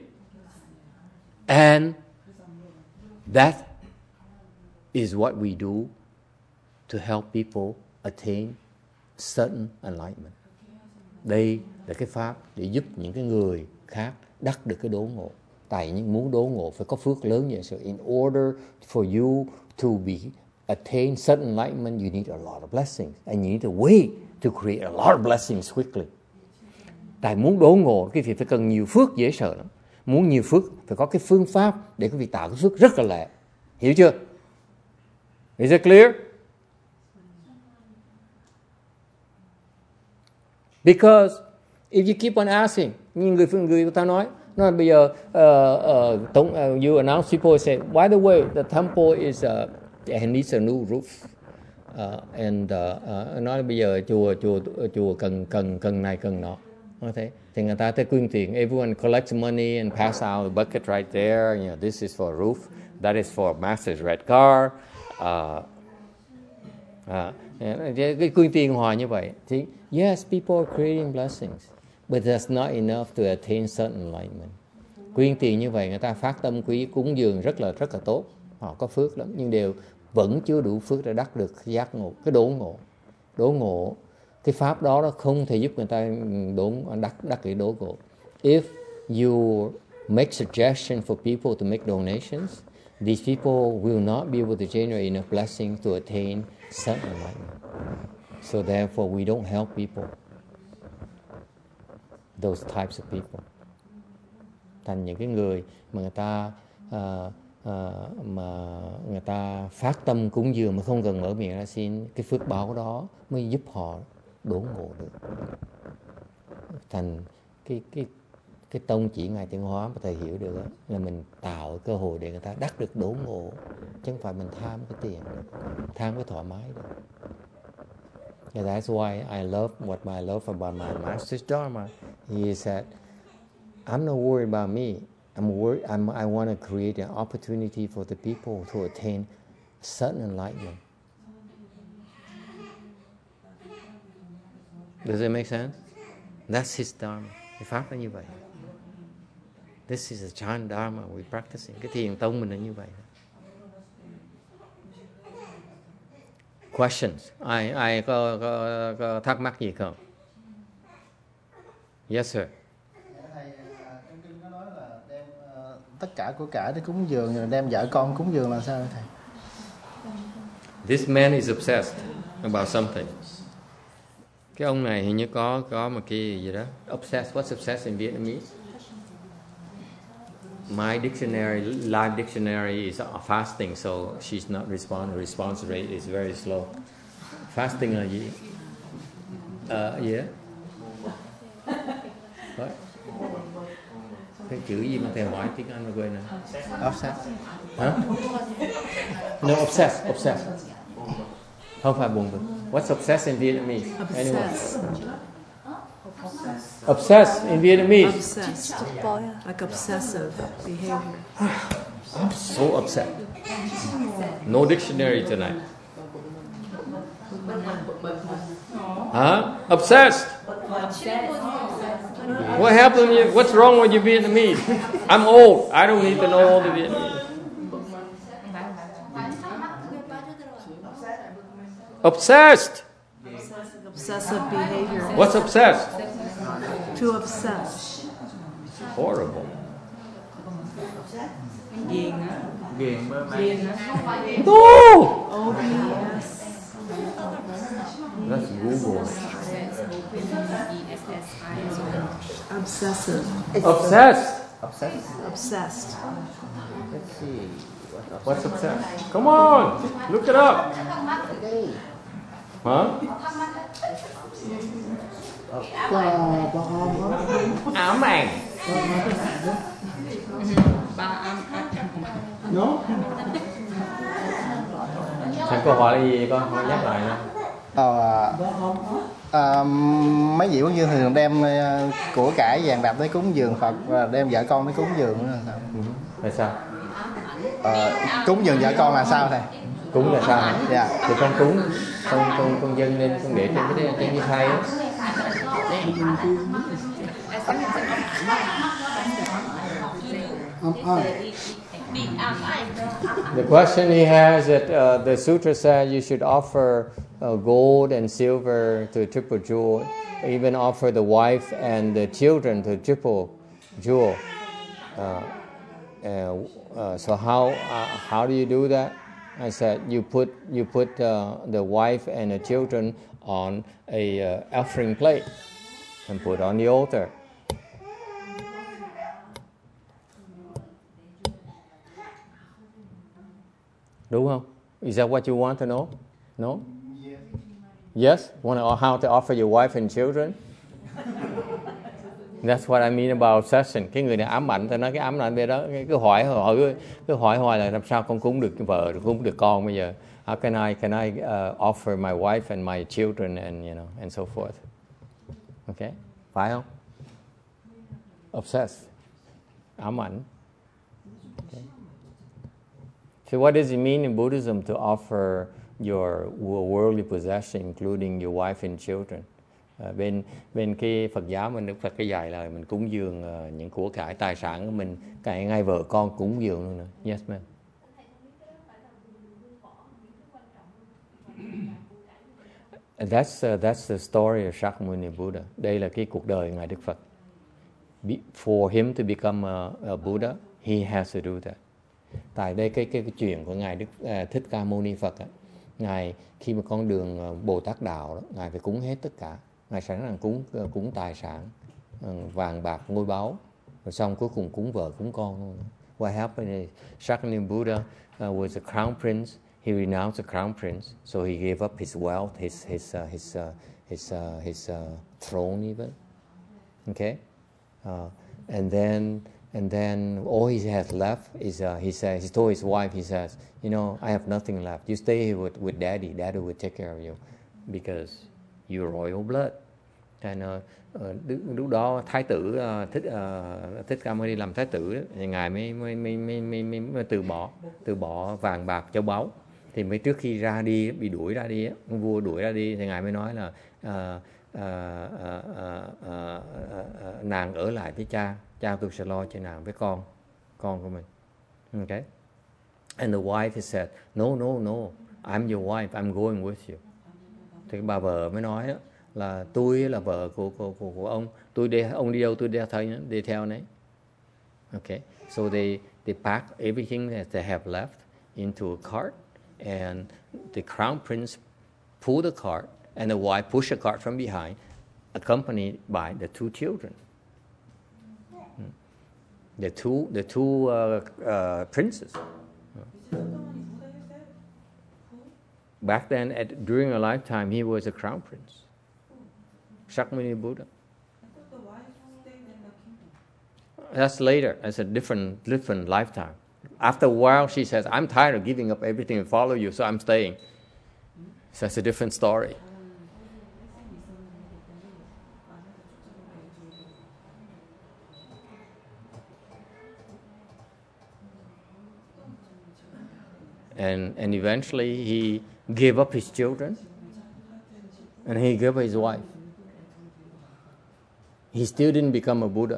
And that is what we do to help people attain certain enlightenment. Đây là cái pháp để giúp những cái người khác đắc được cái đốn ngộ. Tại những muốn đốn ngộ phải có phước lớn như vậy. So in order for you to be attain certain enlightenment, you need a lot of blessings, and you need a way to create a lot of blessings quickly. Tại muốn đốn ngộ, cái việc phải cần nhiều phước dễ sợ lắm. Muốn nhiều phước phải có cái phương pháp để quý vị tạo cái phước rất là lẹ. Hiểu chưa? Is it clear? Because if you keep on asking, như người phương người ta nói, nói bây giờ uh, uh, tổng, uh, you announce people say, by the way, the temple is uh, and needs a new roof. Uh, and uh, uh, nói bây giờ chùa chùa chùa cần cần cần này cần nọ. Okay. Thì người ta tới quyên tiền. Everyone collects money and pass out a bucket right there. You know, this is for a roof. That is for a master's red car. Uh, uh, cái quyên tiền hòa như vậy. Thì yes, people are creating blessings, but that's not enough to attain certain enlightenment. Quyên tiền như vậy, người ta phát tâm quý cúng dường rất là rất là tốt. Họ có phước lắm, nhưng đều vẫn chưa đủ phước để đắc được cái giác ngộ, cái đốn ngộ. Đốn ngộ, cái pháp đó nó không thể giúp người ta đốn đắc đắc cái đốn ngộ. If you make suggestion for people to make donations, these people will not be able to generate enough blessings to attain certain enlightenment. So therefore, we don't help people, those types of people. Thành những cái người mà người ta uh, uh, mà người ta phát tâm cúng dường mà không cần mở miệng ra xin, cái phước báo đó mới giúp họ đốn ngộ được. Thành cái cái cái tông chỉ Ngài Tiến Hóa mà thầy hiểu được đó, là mình tạo cơ hội để người ta đắc được đốn ngộ, chứ không phải mình tham cái tiền, tham cái thoải mái được. Yeah, that's why I love what I love about my master's Dharma. He said, I'm not worried about me. I'm worried. I'm, I want to create an opportunity for the people to attain certain enlightenment. Does it make sense? That's his Dharma. Cái pháp là như vậy. This is a Chan Dharma we're practicing. Cái thiền tông mình là như vậy. Questions? Ai ai có, có, có thắc mắc gì không? Yes sir. Thầy, trong kinh có nói là đem uh, tất cả của cải để cúng dường, rồi đem vợ con cúng dường là sao thầy? This man is obsessed about something. Cái ông này hình như có có một cái gì đó. Obsessed. What's obsessed in Vietnamese? My dictionary, live dictionary is fasting, so she's not responding. Response rate is very slow. Fasting là gì? Uh, yeah. What? Cái chữ gì mà thầy hỏi tiếng Anh mà quên nè? Obsessed. Hả? No, obsessed, obsessed. Không phải buồn bực. What's obsessed in Vietnamese? Obsessed. Obsessed in Vietnamese. Obsessed. Like obsessive behavior. I'm so upset. No dictionary tonight. Huh? Obsessed. What happened? What's wrong with you Vietnamese? I'm old. I don't need to know all the Vietnamese. Obsessed. Obsessive behavior. What's obsessed? To obsess. Horrible. Ghiền á. Ghiền bơ mây. No! O B S. Let's Google. Obsessive. Obsessed. Obsessed. Obsessed. Let's see. What's obsessed? Come on, look it up. Huh? Ám ảnh. No? Thằng câu hỏi là gì con? Con nhắc lại nè. Ờ, à, mấy vị cũng như thường đem uh, của cải vàng bạc tới cúng dường Phật và đem vợ con tới cúng dường nữa là sao? Là sao? Ờ, cúng dường vợ con là sao thầy? Cúng là sao hả? Dạ. Thì con cúng, con con con dâng lên, con để trên cái trên cái khay á. Um, uh, The question he has that uh, the sutra says you should offer uh, gold and silver to triple jewel, even offer the wife and the children to triple jewel. Uh, uh, uh, so how uh, how do you do that? I said you put you put uh, the wife and the children on a uh, offering plate and put on the altar. Đúng không? Is that what you want to know? No? Yes? Want to know how to offer your wife and children? That's what I mean about obsession. Cái người này ám ảnh, ta nói cái ám ảnh về đó, cứ hỏi hỏi cứ hỏi hoài là làm sao con cúng được vợ, cúng được con bây giờ. How can I can I uh, offer my wife and my children and you know and so forth? Okay? Phải không? Obsessed. Ám ảnh. Okay. So what does it mean in Buddhism to offer your worldly possession, including your wife and children? Uh, bên bên cái Phật giáo mình Đức Phật cái dạy là mình cúng dường uh, những của cải tài sản của mình, cả ngay vợ con cúng dường luôn nữa. Yes, ma'am. That's uh, that's the story of Shakyamuni Buddha. Đây là cái cuộc đời ngài Đức Phật. Be, for him to become a, a Buddha, he has to do that. Tại đây cái cái, cái chuyện của ngài Đức uh, Thích Ca Mâu Ni Phật á, ngài khi mà con đường uh, Bồ Tát đạo đó, ngài phải cúng hết tất cả. Ngài sẵn sàng cúng uh, cúng tài sản, uh, vàng bạc ngôi báu, rồi xong cuối cùng cúng vợ cúng con luôn. What happened is Shakyamuni Buddha uh, was a crown prince. He renounced the crown prince, so he gave up his wealth, his his uh, his uh, his uh, his uh, throne even. Okay, uh, and then and then all he has left is uh, he says he told his wife, he says, you know, I have nothing left. You stay here with with daddy. Daddy will take care of you because you're royal blood. And uh, uh, lúc đó thái tử uh, thích uh, thích ca mâu ni làm thái tử đó, thì ngài mới mới, mới mới mới mới mới từ bỏ từ bỏ vàng bạc châu báu. Thì mới trước khi ra đi bị đuổi ra đi, ông vua đuổi ra đi thì ngài mới nói là uh, uh, uh, uh, uh, uh, nàng ở lại với cha, cha tôi sẽ lo cho nàng với con, con của mình. Okay. And the wife said, no, no, no, I'm your wife, I'm going with you. Thì bà vợ mới nói đó, là tôi là vợ của của của, của ông, tôi đi ông đi đâu tôi đi theo đi theo đấy. Okay. So they they pack everything that they have left into a cart. And the crown prince pulled the cart, and the wife pushed the cart from behind, accompanied by the two children. The two, the two uh, uh, princes. Back then, at, during a lifetime, he was a crown prince. Shakyamuni Buddha. That's later. That's a different, different lifetime. After a while, she says, I'm tired of giving up everything and follow you, so I'm staying. So that's a different story. And, and eventually, he gave up his children, and he gave up his wife. He still didn't become a Buddha.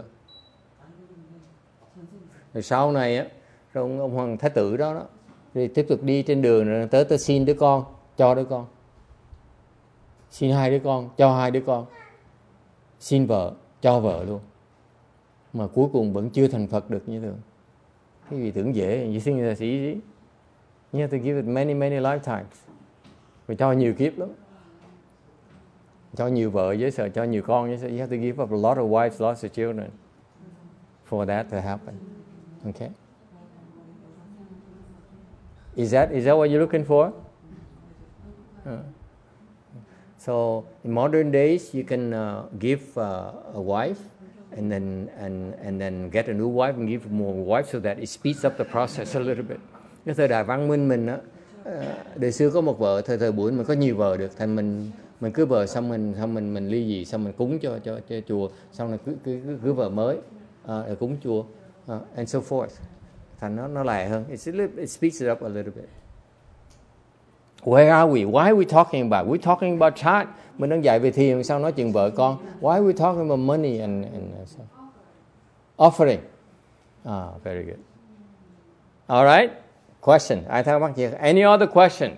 Rồi sau này á, rồi ông, ông hoàng thái tử đó, đó thì tiếp tục đi trên đường rồi tới tới xin đứa con, cho đứa con, xin hai đứa con, cho hai đứa con, xin vợ, cho vợ luôn, mà cuối cùng vẫn chưa thành Phật được như thường. Cái gì tưởng dễ, you think that's easy? You have to give it many many lifetimes. Phải cho nhiều kiếp lắm, cho nhiều vợ với sợ, cho nhiều con với sợ. You have to give up a lot of wives, lots of children for that to happen. Okay. Is that is that what you're looking for? Uh, so in modern days, you can uh, give uh, a wife, and then and and then get a new wife and give more wives, so that it speeds up the process a little bit. Cái thời đại văn minh mình á, uh, đời xưa có một vợ, thời thời buổi mình có nhiều vợ được, thành mình mình cứ vợ xong mình xong mình mình ly dị, xong mình cúng cho cho cho chùa, xong rồi cứ cứ cứ, cứ vợ mới, uh, rồi cúng chùa. Uh, and so forth. Thành nó nó lẹ hơn. It's a little, it speeds it up a little bit. Where are we? Why are we talking about? We're talking about child. Mình đang dạy về thiền, sao nói chuyện vợ con? Why are we talking about money and, and uh, offering? Ah, very good. All right? Question. Ai thắc mắc gì? Any other question?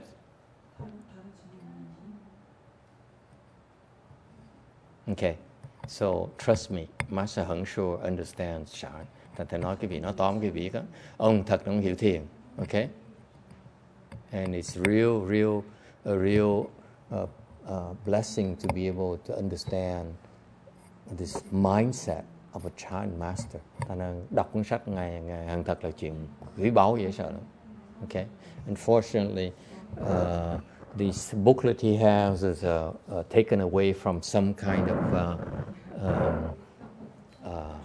Okay. So, trust me, Master Hằng sure understands Shan. Thành thầy nói cái vị, nói tóm cái vị đó. Ông thật ông hiểu thiền. Okay? And it's real, real, a real uh, uh, blessing to be able to understand this mindset of a Chan master. Thành ra đọc cuốn sách Ngài, Ngài Hằng thật là chuyện quý báu dễ sợ lắm. Okay? Unfortunately, uh, this booklet he has is uh, uh, taken away from some kind of uh, um, uh,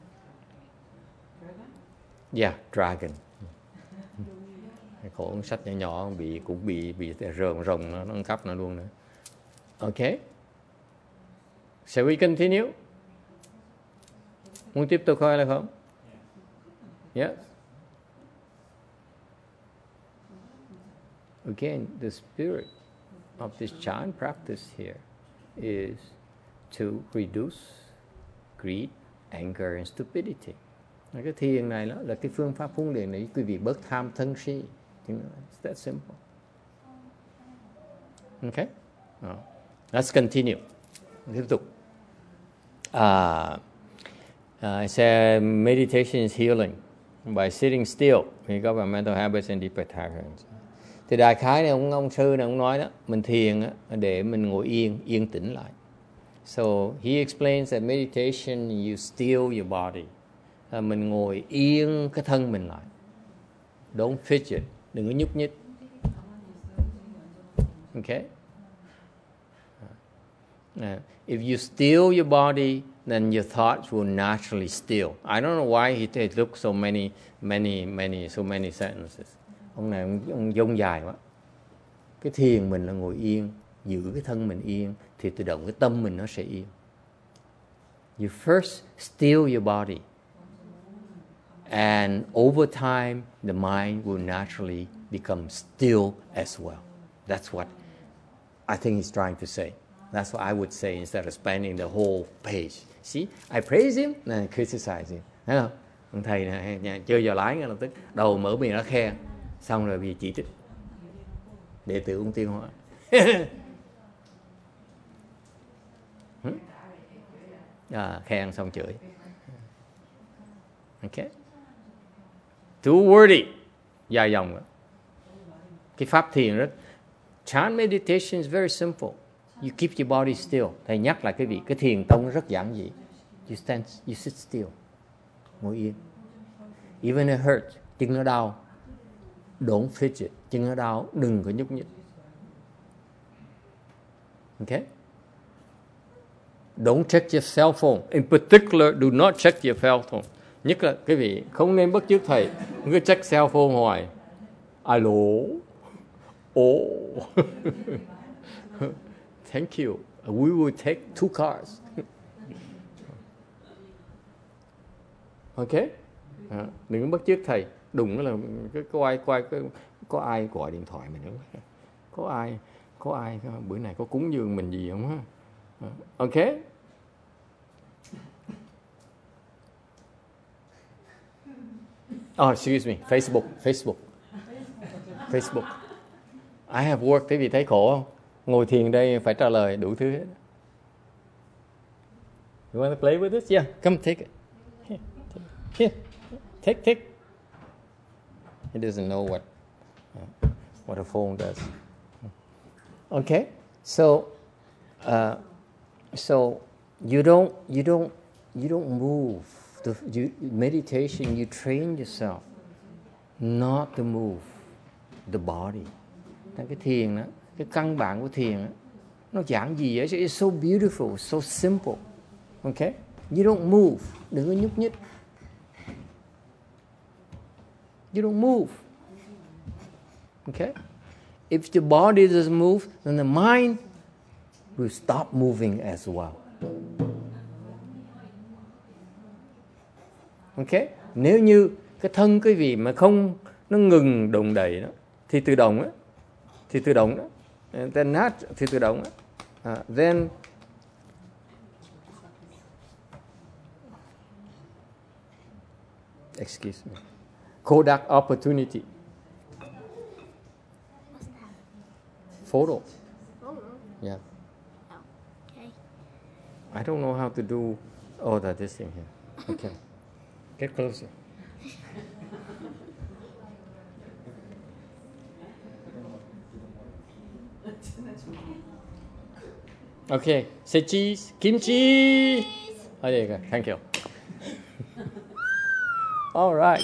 yeah, dragon. Cái khổ sách nhỏ nhỏ bị cũng bị bị rồng rồng nó, nó ăn cắp nó luôn nữa. Okay. Shall we continue? Muốn tiếp tục coi là không? Yes. Again, the spirit of this Chan practice here is to reduce greed, anger and stupidity. Cái thiền này đó là cái phương pháp huấn luyện để quý vị bớt tham sân si. It's that simple. Okay? Oh. Let's continue. Tiếp tục. Uh, uh, I said meditation is healing by sitting still. We go by mental habits and deep patterns. Thì đại khái này ông ông sư này ông nói đó, mình thiền á, để mình ngồi yên, yên tĩnh lại. So he explains that meditation you still your body. À, mình ngồi yên cái thân mình lại. Don't fidget, đừng có nhúc nhích. Okay? Uh, if you still your body, then your thoughts will naturally still. I don't know why he, he took so many, many, many, so many sentences. Ông này ông, ông dông dài quá. Cái thiền mình là ngồi yên, giữ cái thân mình yên, thì tự động cái tâm mình nó sẽ yên. You first still your body. And over time, the mind will naturally become still as well. That's what I think he's trying to say. That's what I would say instead of spending the whole page. See, I praise him, and I criticize him. Thấy không? Ông thầy này nhà, chơi vào lái ngay lập tức, đầu mở miệng nó khen, xong rồi bị chỉ trích. Đệ tử ông Tiên Hóa. à, khen xong chửi. Okay. Too wordy. Dài dòng đó. Cái pháp thiền rất Chan meditation is very simple. You keep your body still. Thầy nhắc lại cái vị, cái thiền tông rất giản dị. You stand, you sit still. Ngồi yên. Even it hurts, chân nó đau. Don't fidget, chân nó đau, đừng có nhúc nhích. Okay? Don't check your cell phone. In particular, do not check your cell phone. Nhất là cái vị không nên bắt chước thầy, không cứ check cell phone hoài. Alo. Oh. Thank you. We will take two cars. Okay? À, đừng có bắt chước thầy. Đụng là cái có ai có ai có, có ai gọi điện thoại mình nữa. Có ai có ai bữa này có cúng dường mình gì không á? Okay? Oh, excuse me. Facebook, Facebook. Facebook. I have work. Thế vì thấy khổ không? Ngồi thiền đây phải trả lời đủ thứ hết. You want to play with this? Yeah, come take it. Here, here. Take, take. He doesn't know what uh, what a phone does. Okay, so uh, so you don't you don't you don't move. The you, meditation, you train yourself not to move the body. Cái thiền đó, cái căn bản của thiền đó, nó giản dị ấy, it's so beautiful, so simple. Okay, you don't move, đừng có nhúc nhích. You don't move. Okay? If the body doesn't move, then the mind will stop moving as well. Okay? Nếu như cái thân cái vị mà không nó ngừng đụng đẩy đó, thì tự động á, thì tự động đó, then not thì tự động á, uh, then excuse me. Kodak opportunity. Photo. Yeah. Okay. I don't know how to do all that this thing here. Okay. Get closer. Okay. Say cheese. Kimchi. Oh, there you go. Thank you. All right.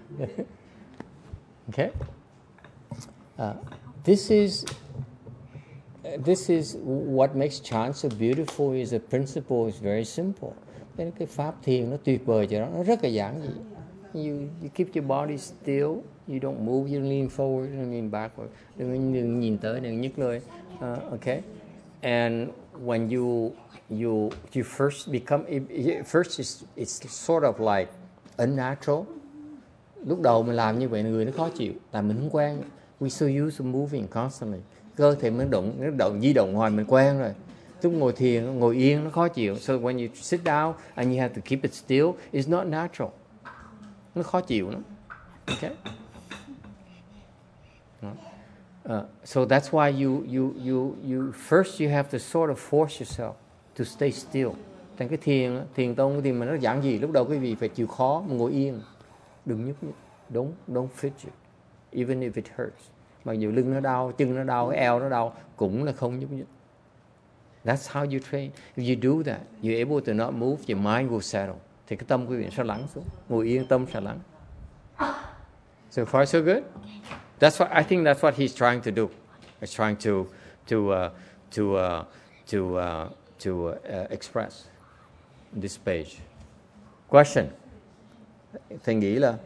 Okay. Uh, this is this is what makes chant so beautiful. Is the principle is very simple. Cái cái pháp thiền nó tuyệt vời cho nó, nó rất là giản dị. You you keep your body still. You don't move. You don't lean forward. You don't lean backward. Đừng, đừng nhìn tới, đừng nhức lời. Uh, okay. And when you you you first become first it's, it's sort of like unnatural. Lúc đầu mình làm như vậy người nó khó chịu, tại mình không quen. We so used to moving constantly. Cơ thể mình động, nó động di động hoài mình quen rồi. Lúc ngồi thiền, ngồi yên nó khó chịu. So when you sit down and you have to keep it still, it's not natural. Nó khó chịu lắm. Okay. Uh, so that's why you you you you first you have to sort of force yourself to stay still. Trong cái thiền thiền tông thì mình nó giản dị, lúc đầu quý vị phải chịu khó mà ngồi yên, đừng nhúc nhích, don't don't fidget, even if it hurts. Mặc dù lưng nó đau, chân nó đau, eo nó đau cũng là không nhúc nhích. That's how you train. If you do that, you're able to not move, your mind will settle. Thì cái tâm quý vị sẽ lắng xuống, ngồi yên tâm sẽ lắng. So far so good. That's what I think. That's what he's trying to do. He's trying to to uh, to uh, to uh, to uh, express this page. Question. Thầy nghĩ là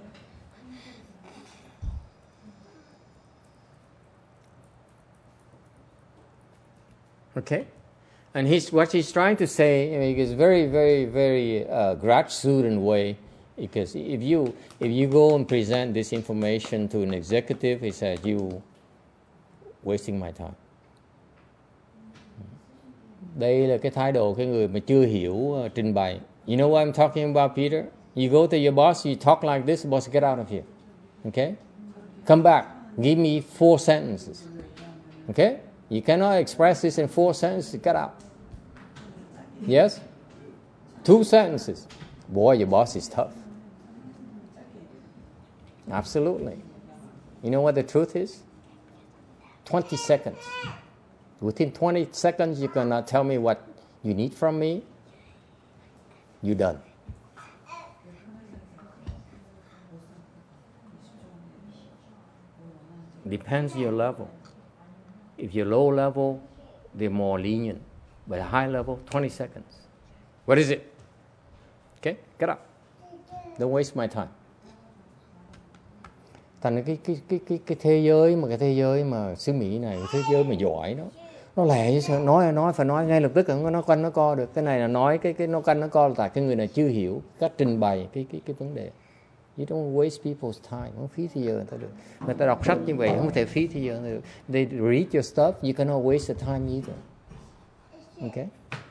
okay, and he's what he's trying to say. I mean, is very very very uh, graduate way. Because if you if you go and present this information to an executive, he said you wasting my time. Đây là cái thái độ cái người mà chưa hiểu uh, trình bày. You know what I'm talking about, Peter? You go to your boss, you talk like this, boss, get out of here. Okay? Come back. Give me four sentences. Okay? You cannot express this in four sentences. Get out. Yes? Two sentences. Boy, your boss is tough. Absolutely. You know what the truth is? twenty seconds. Within twenty seconds, you cannot tell me what you need from me. You're done. Depends your level. If you're low level, they're more lenient. But high level, twenty seconds. What is it? Okay, get up. Don't waste my time. Thành cái cái cái cái cái thế giới mà cái thế giới mà xứ Mỹ này, cái thế giới mà giỏi nó nó lẹ chứ sao nói nói phải nói ngay lập tức không có nó quanh nó co được. Cái này là nói cái cái nó quanh nó co là tại cái người này chưa hiểu cách trình bày cái cái cái vấn đề. You don't waste people's time. Không phí thời giờ người ta được. Người ta đọc sách như vậy không thể phí thời giờ được. They read your stuff, you cannot waste the time either. Okay?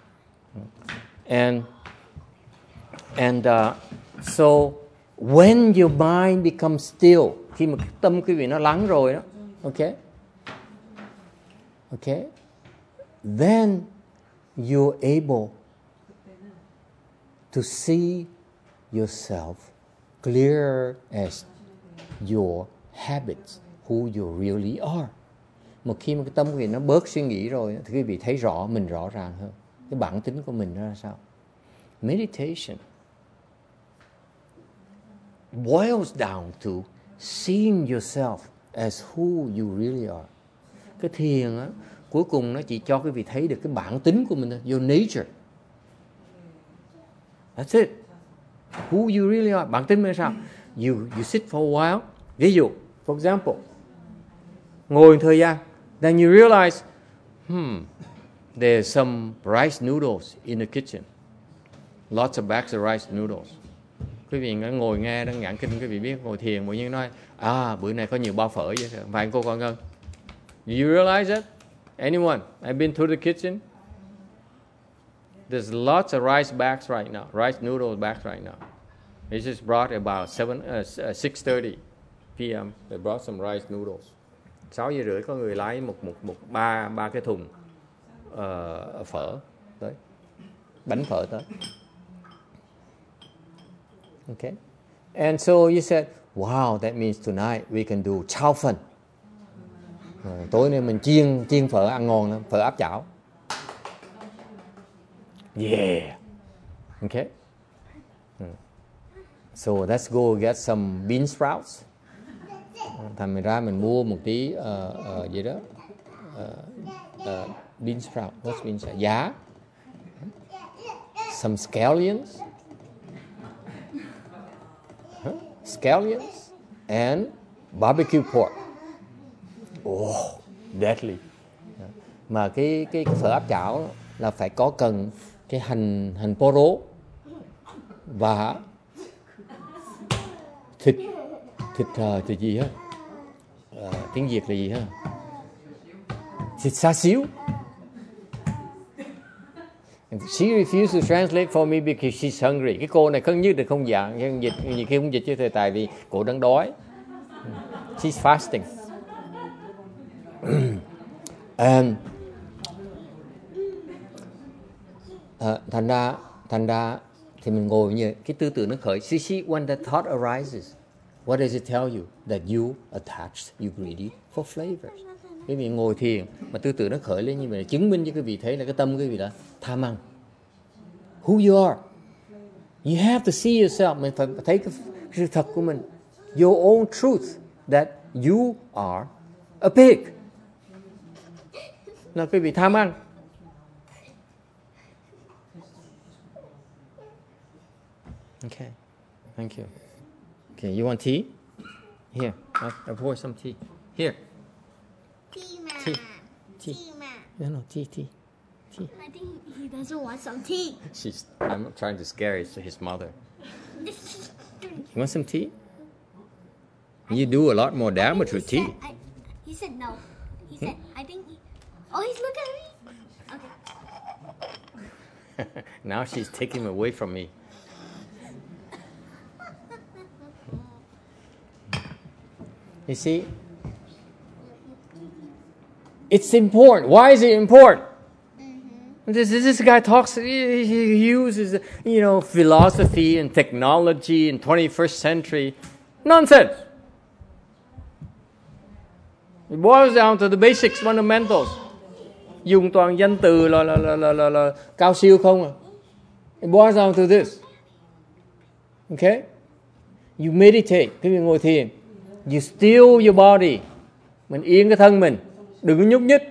And and uh, so when your mind becomes still, khi mà cái tâm quý vị nó lắng rồi đó, okay, okay, then you're able to see yourself clearer as your habits, who you really are. Một khi mà cái tâm quý vị nó bớt suy nghĩ rồi thì quý vị thấy rõ mình rõ ràng hơn, cái bản tính của mình nó ra sao. Meditation boils down to seeing yourself as who you really are. Cái thiền á, cuối cùng nó chỉ cho quý vị thấy được cái bản tính của mình thôi, your nature. That's it. Who you really are. Bản tính mình sao? You you sit for a while. Ví dụ, for example, ngồi một thời gian, then you realize, hmm, there's some rice noodles in the kitchen. Lots of bags of rice noodles. Quý vị ngồi nghe đang giảng kinh, quý vị biết ngồi thiền, mọi nhiên nói, à, bữa nay có nhiều bao phở vậy, phải cô con Ngân? Do you realize that? Anyone? I've been to the kitchen. There's lots of rice bags right now, rice noodle bags right now. They just brought about seven, uh, six thirty. p m they brought some rice noodles. sáu giờ rưỡi có người lái một một một ba ba cái thùng uh, phở tới, bánh phở tới. Okay, and so you said, wow, that means tonight we can do chao phần. Uh, tối nay mình chiên chiên phở ăn ngon lắm, phở áp chảo. Yeah. Okay. Hmm. So let's go get some bean sprouts. Thành mình ra mình mua một tí uh, uh, gì đó, uh, uh, bean sprout. What's bean sprout? Giá. Some scallions. Huh? Scallions and barbecue pork. Oh, deadly. Mà cái cái, cái phở áp chảo là phải có cần cái hành hành poro và thịt thịt uh, thịt gì á, uh, tiếng Việt là gì ha, thịt xa xíu. And she refused to translate for me because she's hungry. Cái cô này không nhất được không dạng, nhưng dịch nhiều khi không dịch chứ thôi, tại vì cô đang đói. She's fasting. And uh, thành ra thành ra thì mình ngồi như cái tư tưởng nó khởi. See, see, when the thought arises, what does it tell you? That you attached, you greedy for flavors. Quý vị ngồi thiền mà tư tưởng nó khởi lên như vậy, chứng minh cho quý vị thấy là cái tâm quý vị đã tham ăn. Who you are, you have to see yourself. Mình phải thấy cái sự thật của mình, your own truth, that you are a pig. Là quý vị tham ăn. Okay, thank you. Okay, you want tea? Here, I'll, I'll pour some tea. Here. Tea, ma. Tea. Tea. Tea, ma. No, no, tea, tea, tea. I think he doesn't want some tea. She's. I'm trying to scare his, his mother. You want some tea? You do a lot more damage with tea. Said, I, he said no. He said, I think. He, oh, he's looking at me. Okay. Now she's taking him away from me. You see, it's important. Why is it important? Mm-hmm. This, this guy talks, he, he uses, you know, philosophy and technology in twenty-first century. Nonsense. It boils down to the basics, fundamentals. Dùng toàn danh từ là, là, là, là, là, là cao siêu không à. It boils down to this. Okay? You meditate, khi mình ngồi thiền. You still your body. Mình yên cái thân mình, đừng có nhúc nhích.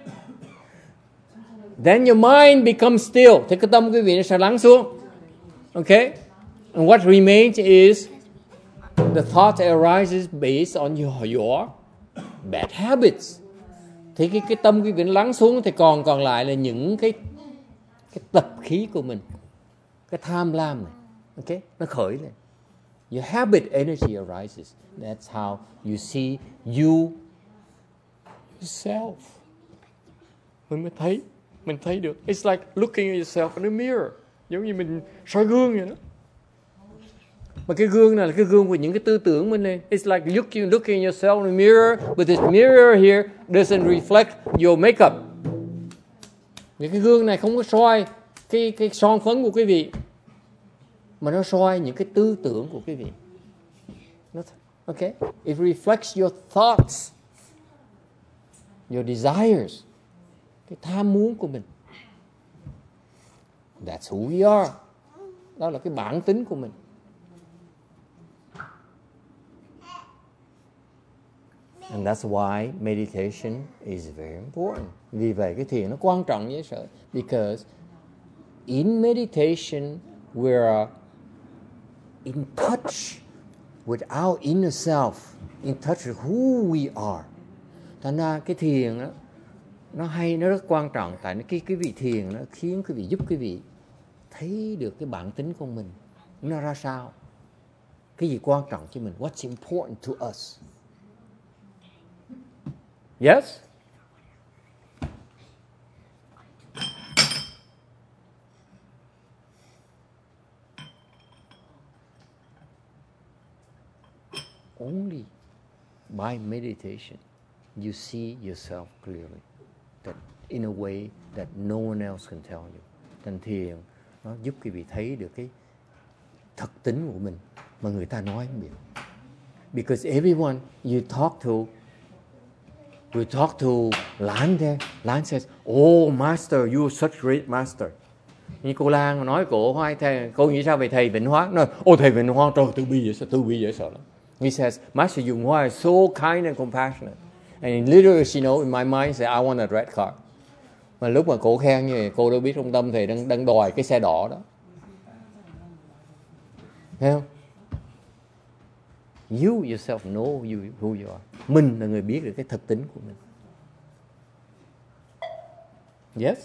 Then your mind becomes still. Thì cái tâm quý vị nó sẽ lắng xuống. Okay? And what remains is the thought arises based on your, your bad habits. Thì cái, cái tâm quý vị nó lắng xuống thì còn còn lại là những cái cái tập khí của mình. Cái tham lam này. Okay? Nó khởi lên. Your habit energy arises. That's how you see you yourself. Mình mới thấy, mình thấy được. It's like looking at yourself in the mirror. Giống như mình soi gương vậy đó. Mà cái gương này là cái gương của những cái tư tưởng mình lên. It's like looking, looking at yourself in the mirror, but this mirror here doesn't reflect your makeup. Những cái gương này không có soi cái cái son phấn của quý vị, mà nó soi những cái tư tưởng của quý vị. Okay? It reflects your thoughts, your desires, cái tham muốn của mình. That's who we are. Đó là cái bản tính của mình. And that's why meditation is very important. Vì vậy cái thiền nó quan trọng với sự. Because in meditation we are in touch with our inner self, in touch with who we are. Thành ra cái thiền đó, nó hay, nó rất quan trọng. Tại cái cái vị thiền nó khiến quý vị, giúp quý vị thấy được cái bản tính của mình nó ra sao. Cái gì quan trọng cho mình. What's important to us. Yes? Only by meditation, you see yourself clearly, that in a way that no one else can tell you. Thành thiền nó giúp quý vị thấy được cái thật tính của mình mà người ta nói không biết. Because everyone you talk to, you talk to Lan there, Lan says, "Oh, master, you are such great master." Như cô Lan nói cổ hoài thầy, cô nghĩ sao về thầy Vĩnh Hóa? Nói, ô thầy Vĩnh Hóa trời từ bi dễ sợ, từ bi dễ sợ lắm. He says, Master Dung Hoa is so kind and compassionate. And literally, she know in my mind, say, I want a red car. Mà lúc mà cổ khen như vậy, cô đâu biết trong tâm thầy đang, đang đòi cái xe đỏ đó. Thấy không? You yourself know you, who you are. Mình là người biết được cái thực tính của mình. Yes?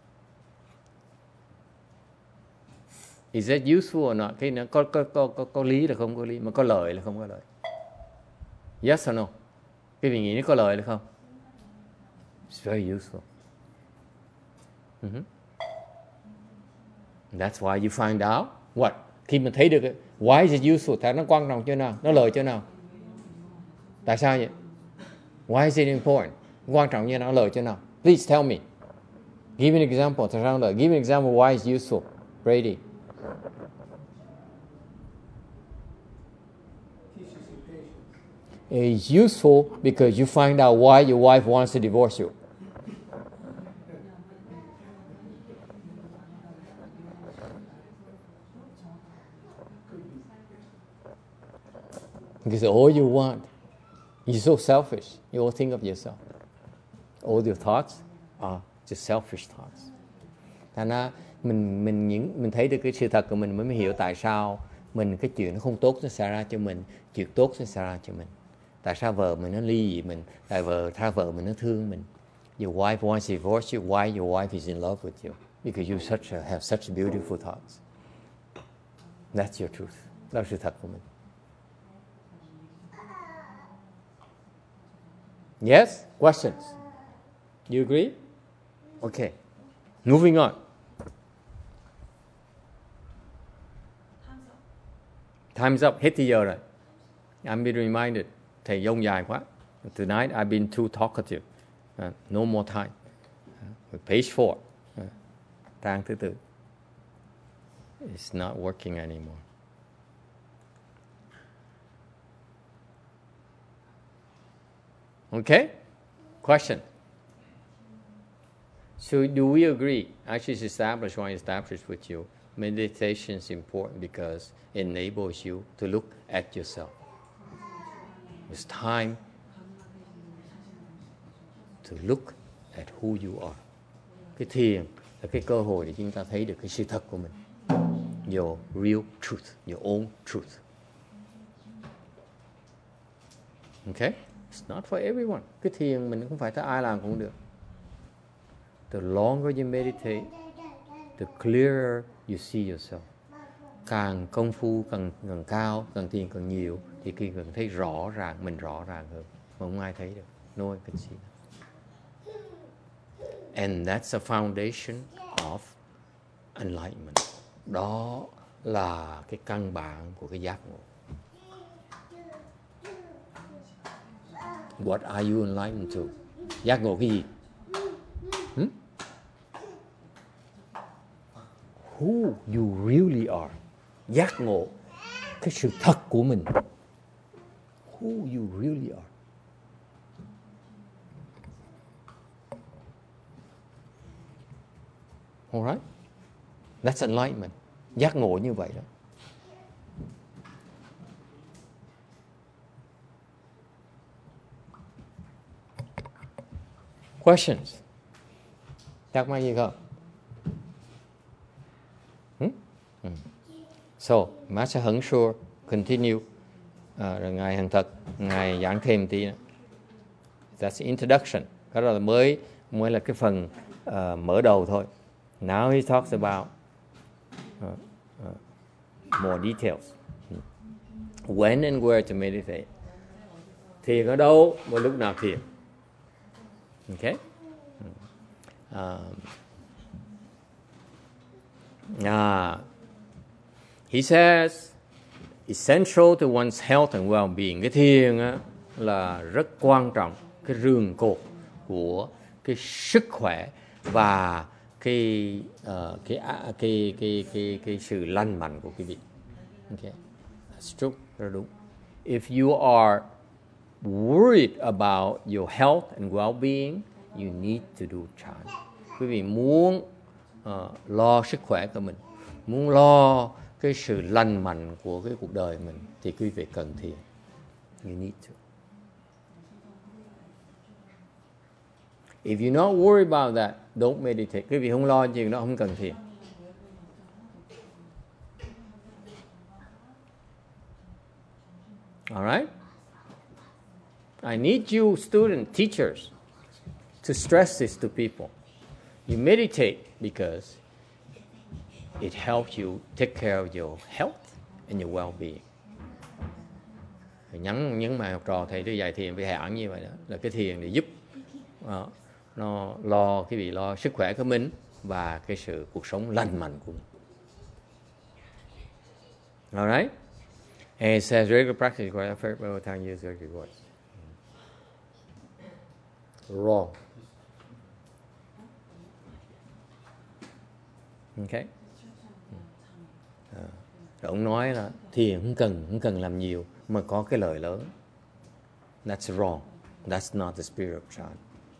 Is that useful or not? Cái nó có, có, có, có, có lý là không có lý, mà có lợi là không có lợi. Yes or no? Cái vị nghĩ nó có lợi là không? It's very useful. Mm-hmm. That's why you find out what? Khi mình thấy được why is it useful? Tại nó quan trọng chỗ nào? Nó lợi chỗ nào? Tại sao vậy? Why is it important? Quan trọng như nào? Lợi chỗ nào? Please tell me. Give me an example. Tại sao lợi? Give me an example why it's useful. Brady. It's useful because you find out why your wife wants to divorce you. Because all you want, you're so selfish. You all think of yourself. All your thoughts are just selfish thoughts. Thành ra mình mình những mình thấy được cái sự thật của mình mới hiểu tại sao mình cái chuyện nó không tốt nó xảy ra cho mình, chuyện tốt nó xảy ra cho mình. Tại sao vợ mình nó ly dị mình, tại vợ sao vợ mình nó thương mình. Your wife wants to divorce you. Why your wife is in love with you? Because you such a, have such beautiful thoughts. That's your truth. Đó là sự thật của mình. Yes? Questions? You agree? Okay. Moving on. Time's up. Hết thời giờ rồi. I'm being reminded. Thầy dông dài quá. Tonight I've been too talkative. Uh, no more time. Uh, page four. Uh, trang thứ tư. It's not working anymore. Okay? Question. So do we agree? Actually, it's established, why established with you. Meditation is important because it enables you to look at yourself. It's time to look at who you are. Cái thiền là cái cơ hội để chúng ta thấy được cái sự thật của mình. Your real truth, your own truth. Okay? It's not for everyone. Cái thiền mình không phải tới ai làm cũng được. The longer you meditate, the clearer you see yourself. Càng công phu càng, càng cao, càng thiền càng nhiều, thì khi càng thấy rõ ràng, mình rõ ràng hơn. Mà không ai thấy được. No one can see that. And that's the foundation of enlightenment. Đó là cái căn bản của cái giác ngộ. What are you enlightened to? Giác ngộ cái gì? Hmm? Who you really are. Giác ngộ cái sự thật của mình. Who you really are. Alright? That's enlightenment. Giác ngộ như vậy đó. Questions? Thắc mắc gì không? Hmm? Hmm. So, Master Hằng Sure continue. Uh, rồi Ngài Hằng Thật, Ngài giảng thêm tí nữa. That's the introduction. Cái đó là mới, mới là cái phần uh, mở đầu thôi. Now he talks about uh, uh, more details. When and where to meditate. Thiền ở đâu và lúc nào thiền. Okay? Um, uh, he says, essential to one's health and well-being. Cái thiền á, là rất quan trọng, cái rường cột của cái sức khỏe và cái uh, cái, cái, cái cái cái cái sự lành mạnh của quý vị. Okay, that's true, rất đúng. If you are worried about your health and well-being, you need to do chant. Quý vị muốn uh, lo sức khỏe của mình, muốn lo cái sự lành mạnh của cái cuộc đời mình thì quý vị cần thiền. You need to. If you're not worried about that, don't meditate. Quý vị không lo chuyện đó, không cần thiền. Alright? I need you students, teachers, to stress this to people. You meditate because it helps you take care of your health and your well-being. Nhấn nhấn mà học trò thầy tôi dạy thiền phải hạn như vậy đó, là cái thiền để giúp uh, nó lo cái vị lo sức khỏe của mình và cái sự cuộc sống lành mạnh của mình. Alright? And it says regular practice requires effort by the time you use your voice. Wrong. Okay. À, rồi ông nói là thiền không cần không cần làm nhiều mà có cái lợi lớn. That's wrong. That's not the spirit of chant.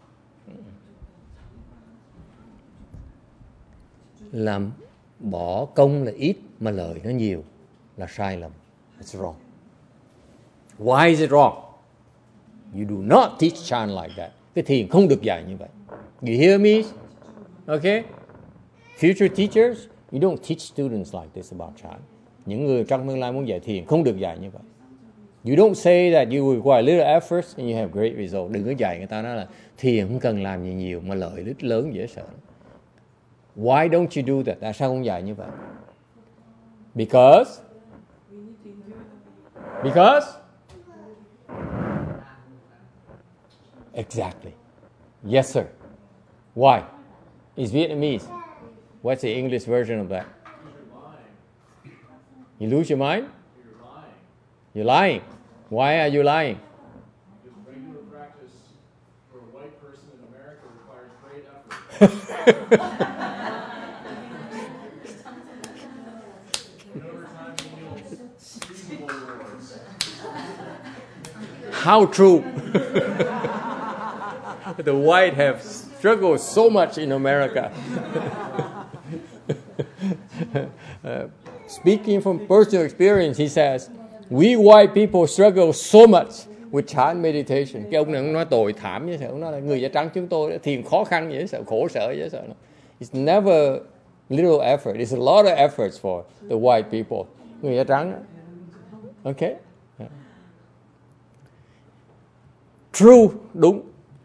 Làm bỏ công là ít mà lợi nó nhiều là sai lầm. It's wrong. Why is it wrong? You do not teach chant like that. Cái thiền không được dạy như vậy. You hear me? Okay? Future teachers, you don't teach students like this about chant. Những người trong tương lai muốn dạy thiền không được dạy như vậy. You don't say that you require little effort and you have great results. Đừng có dạy người ta nói là thiền không cần làm gì nhiều mà lợi ích lớn dễ sợ. Why don't you do that? Tại sao không dạy như vậy? Because Because Exactly. Yes, sir. Why? It's Vietnamese. What's the English version of that? You lose your mind? You're lying. Why are you lying? Because regular practice for a white person in America requires great effort. How true. The white have struggled so much in America. uh, speaking from personal experience, he says, we white people struggle so much with chant meditation. Cái ông này ông nói tội thảm như thế, ông nói là người da trắng chúng tôi thiền khó khăn dễ sợ, khổ sở dễ sợ. It's never little effort. It's a lot of efforts for the white people. Người da trắng. Okay? Yeah. True, đúng.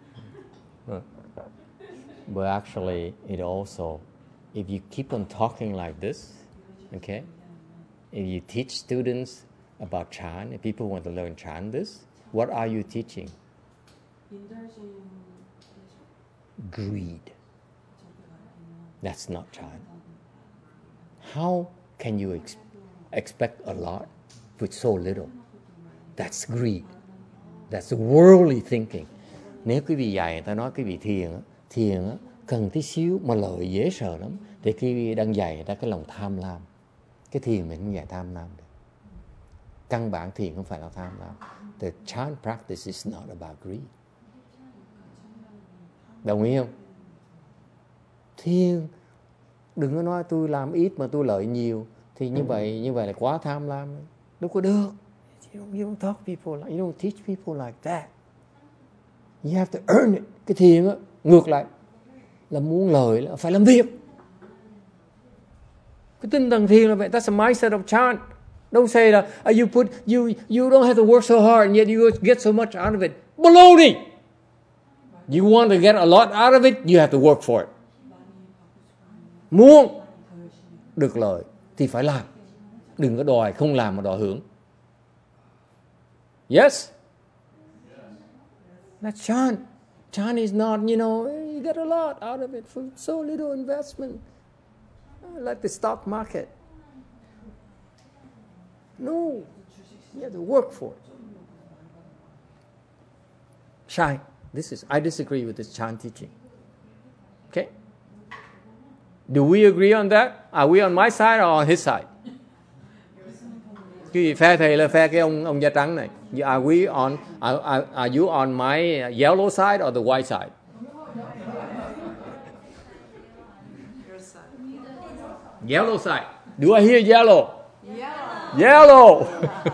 But actually, it also, if you keep on talking like this, okay, if you teach students about chant, if people want to learn chant this, what are you teaching? Greed. That's not chant. How can you ex- expect a lot with so little? That's greed. That's worldly thinking. Nếu quý vị dạy người ta nói quý vị thiền, thiền cần tí xíu mà lợi dễ sợ lắm, thì quý vị đang dạy người ta cái lòng tham lam. Cái thiền mình không dạy tham lam được. Căn bản thiền không phải là tham lam. The chant practice is not about greed. Đồng ý không? Thiền đừng có nói tôi làm ít mà tôi lợi nhiều, thì như vậy như vậy là quá tham lam. Đâu có được. You don't, you don't talk people like, you don't teach people like that. You have to earn it. Cái thiền á, ngược lại là muốn lời là phải làm việc. Cái tinh thần thiền là vậy. That's a mindset of chant. Don't say that uh, you put you you don't have to work so hard and yet you get so much out of it. Baloney. You want to get a lot out of it, you have to work for it. Muốn được lợi thì phải làm. Đừng có đòi không làm mà đòi hưởng. Yes? That's chant. Chant is not, you know, you get a lot out of it for so little investment. Like the stock market. No. You have to work for it. Sai. This is, I disagree with this Chan teaching. Okay? Do we agree on that? Are we on my side or on his side? Cái gì phe thầy là phe cái ông ông da trắng này. Are we on? Are, are, are you on my yellow side or the white side? Your side. Yellow side. Do I hear yellow? Yeah. Yellow.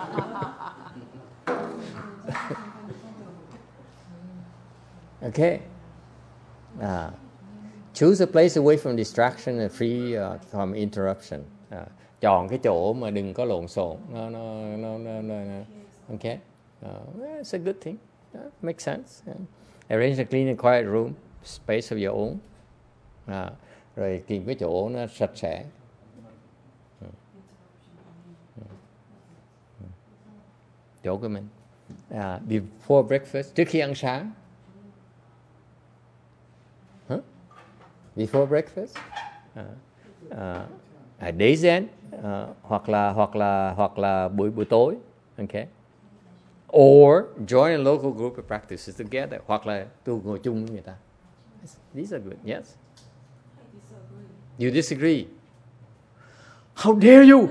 Okay. Uh, choose a place away from distraction and free uh, from interruption. Uh, chọn cái chỗ mà đừng có lộn xộn. No, no, no, no, no, no. Okay. Uh, well, it's a good thing. Uh, makes sense. Yeah. Arrange a clean and quiet room, space of your own. Uh, rồi tìm cái chỗ nó sạch sẽ. Uh, uh, uh. Chỗ của mình. Uh, before breakfast, trước khi ăn sáng. Huh? Before breakfast, uh, uh, at day's end, uh, hoặc là hoặc là hoặc là buổi buổi tối, okay. Or join a local group of practices together, hoặc là tu ngồi chung với người ta. These are good. Yes. You disagree? How dare you?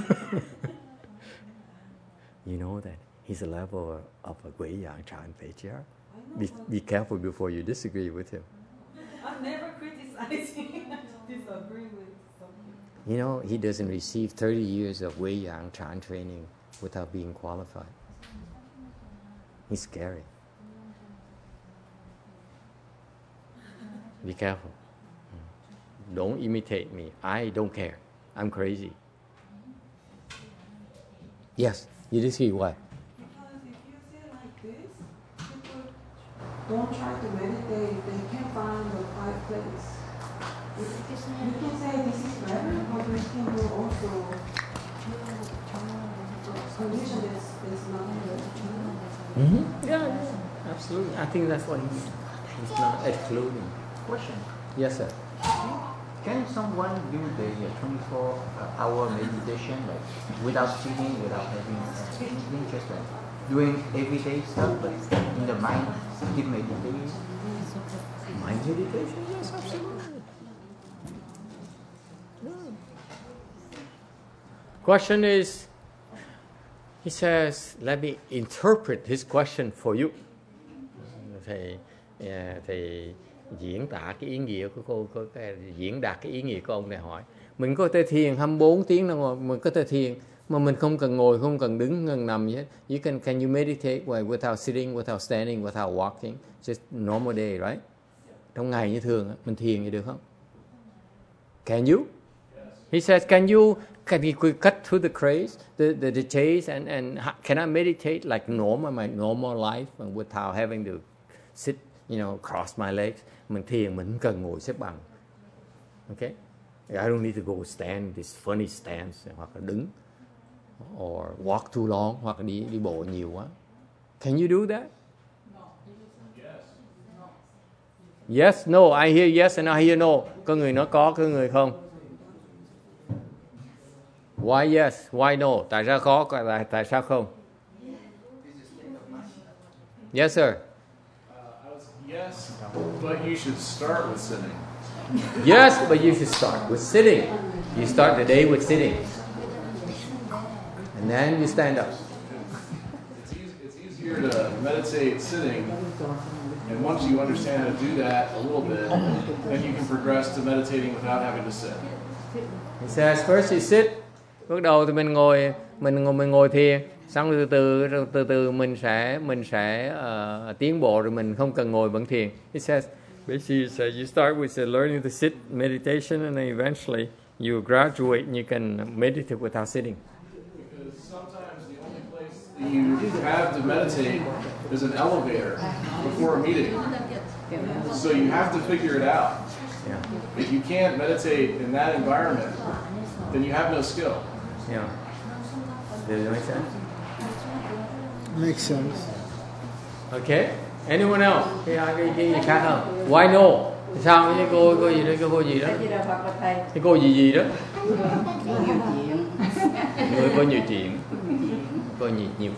You know that he's a level of a Guiyang Chan patriarch. Be, be careful before you disagree with him. I'm never criticizing. Disagree with something. You know, he doesn't receive thirty years of Guiyang Chan training without being qualified. He's scary. Be careful. Don't imitate me. I don't care. I'm crazy. Yes, you disagree. Why? Because if you say like this, people don't try to meditate. They can't find a quiet place. You can say this is better, but we can do also condition that's, that's not good. Mm-hmm. Yeah, yeah, absolutely. I think that's what he means. He's not excluding. Question. Yes, sir. Can someone do the twenty-four hour meditation like without sitting, without having uh, anything, just like doing everyday stuff, but in the mind, keep meditating? Mind meditation? Yes, absolutely. Yeah. Question is, he says, let me interpret his question for you. Thầy, thầy diễn tả cái ý nghĩa của cô, cô cái, diễn đạt cái ý nghĩa của ông này hỏi. Mình có thể thiền hai mươi bốn tiếng đồng hồ, mình có thể thiền mà mình không cần ngồi, không cần đứng, không cần nằm gì hết. You can can you meditate without sitting, without standing, without walking, just normal day, right? Trong ngày như thường mình thiền thì được không? Can you? He says, can you can you cut through the craze, the the, the chase, and and can I meditate like normal my normal life and without having to sit, you know, cross my legs? Mình thiền mình không cần ngồi xếp bằng. Okay? I don't need to go stand this funny stance hoặc là đứng or walk too long hoặc là đi đi bộ nhiều quá. Can you do that? Yes, no. I hear yes and I hear no. Có người nói có, có người không. Why yes? Why no? Tại sao có? Tại, tại sao không? Yes, sir. Yes, but you should start with sitting. Yes, but you should start with sitting. You start the day with sitting. And then you stand up. It's, easy, it's easier to meditate sitting, and once you understand how to do that a little bit, then you can progress to meditating without having to sit. He says first you sit. Bắt đầu thì mình ngồi, mình ngồi mình ngồi thiền, xong từ từ từ từ mình sẽ mình sẽ uh, tiến bộ rồi mình không cần ngồi vẫn thiền. He says basically you start with learning to sit meditation and then eventually you graduate and you can meditate without sitting. Because sometimes the only place that you have to meditate is an elevator before a meeting. So you have to figure it out. Yeah. If you can't meditate in that environment, then you have no skill. Yeah. Does it make sense? Makes sense. Okay. Anyone else? Cái cái cái gì khác không? Why no? Sao cái cô cô gì đó, cái cô gì đó? Cái cô gì gì đó? Người có nhiều chuyện. Có nhiều nhiều quá.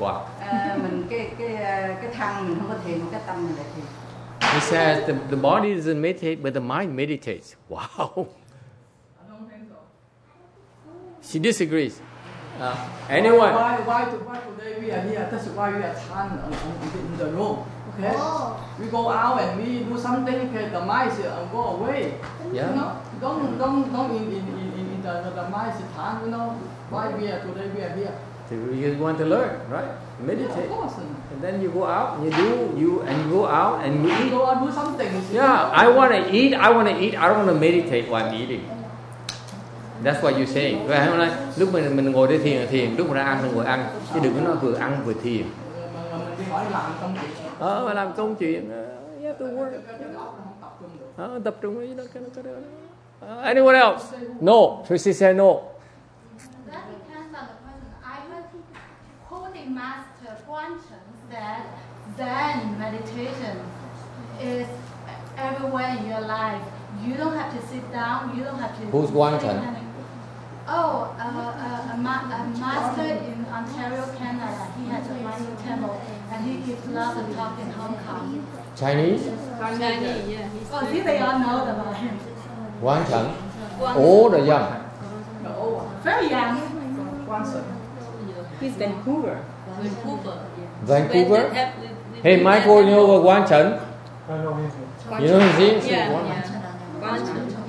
À, mình cái cái cái thân mình không có thiền, cái tâm mình lại thiền. He says the, the body doesn't meditate, but the mind meditates. Wow. I don't think so. She disagrees. Uh, anyone? Why, why, why, why today we are here? That's why we are stand on, on, in the room. Okay? Oh. We go out and we do something. Okay, the mind is uh, go away. Yeah. You know, don't don't don't in in in, in the, the mind is stand. You know, why we are today we are here. You want to learn, right? Meditate. Yeah, of course. And then you go out, you do, you and you go out and you eat. Go out do something. Yeah, I want to eat, I want to eat, I don't want to meditate while I'm eating. That's what you're saying. Vậy hôm nay lúc mình mình ngồi để thiền là thiền, lúc mình ra ăn là ngồi ăn, chứ đừng có nói vừa ăn vừa thiền. Mình đi hỏi làm công chuyện. Ờ, mà làm công chuyện. Uh, you have to work. Ờ, tập trung với nó cái nó cái đó. Uh, anyone else? No. Tracy said no. That depends on the person. I heard quoting Master Guanchen that Zen meditation is everywhere in your life. You don't have to sit down. You don't have to. Who's Guanchen? Oh, uh, uh, a, ma- a master in Ontario, Canada. He has a mining temple, and he gives lots of talk in Hong Kong. Chinese? Chinese, yeah. Oh, see, they all know about him. Guanchen. Old or young? The old one. Very young. Guanchen. He's Vancouver. Vancouver. Vancouver? When the- Hey, Michael, you know Guanchen? I know him. You know his name? Yeah, Guanchen. yeah. Guanchen, yeah.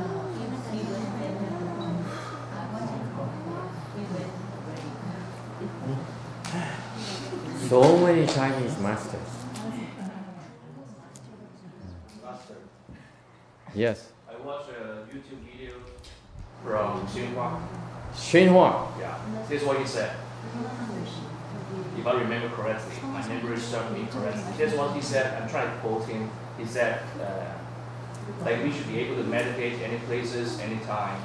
So many Chinese masters. Master, Yes. I watched a YouTube video from Xinhua. Xinhua. Yeah, this is what he said. If I remember correctly, my memory served me correctly. This is what he said. I'm trying to quote him. He said, uh, like we should be able to meditate any places, anytime.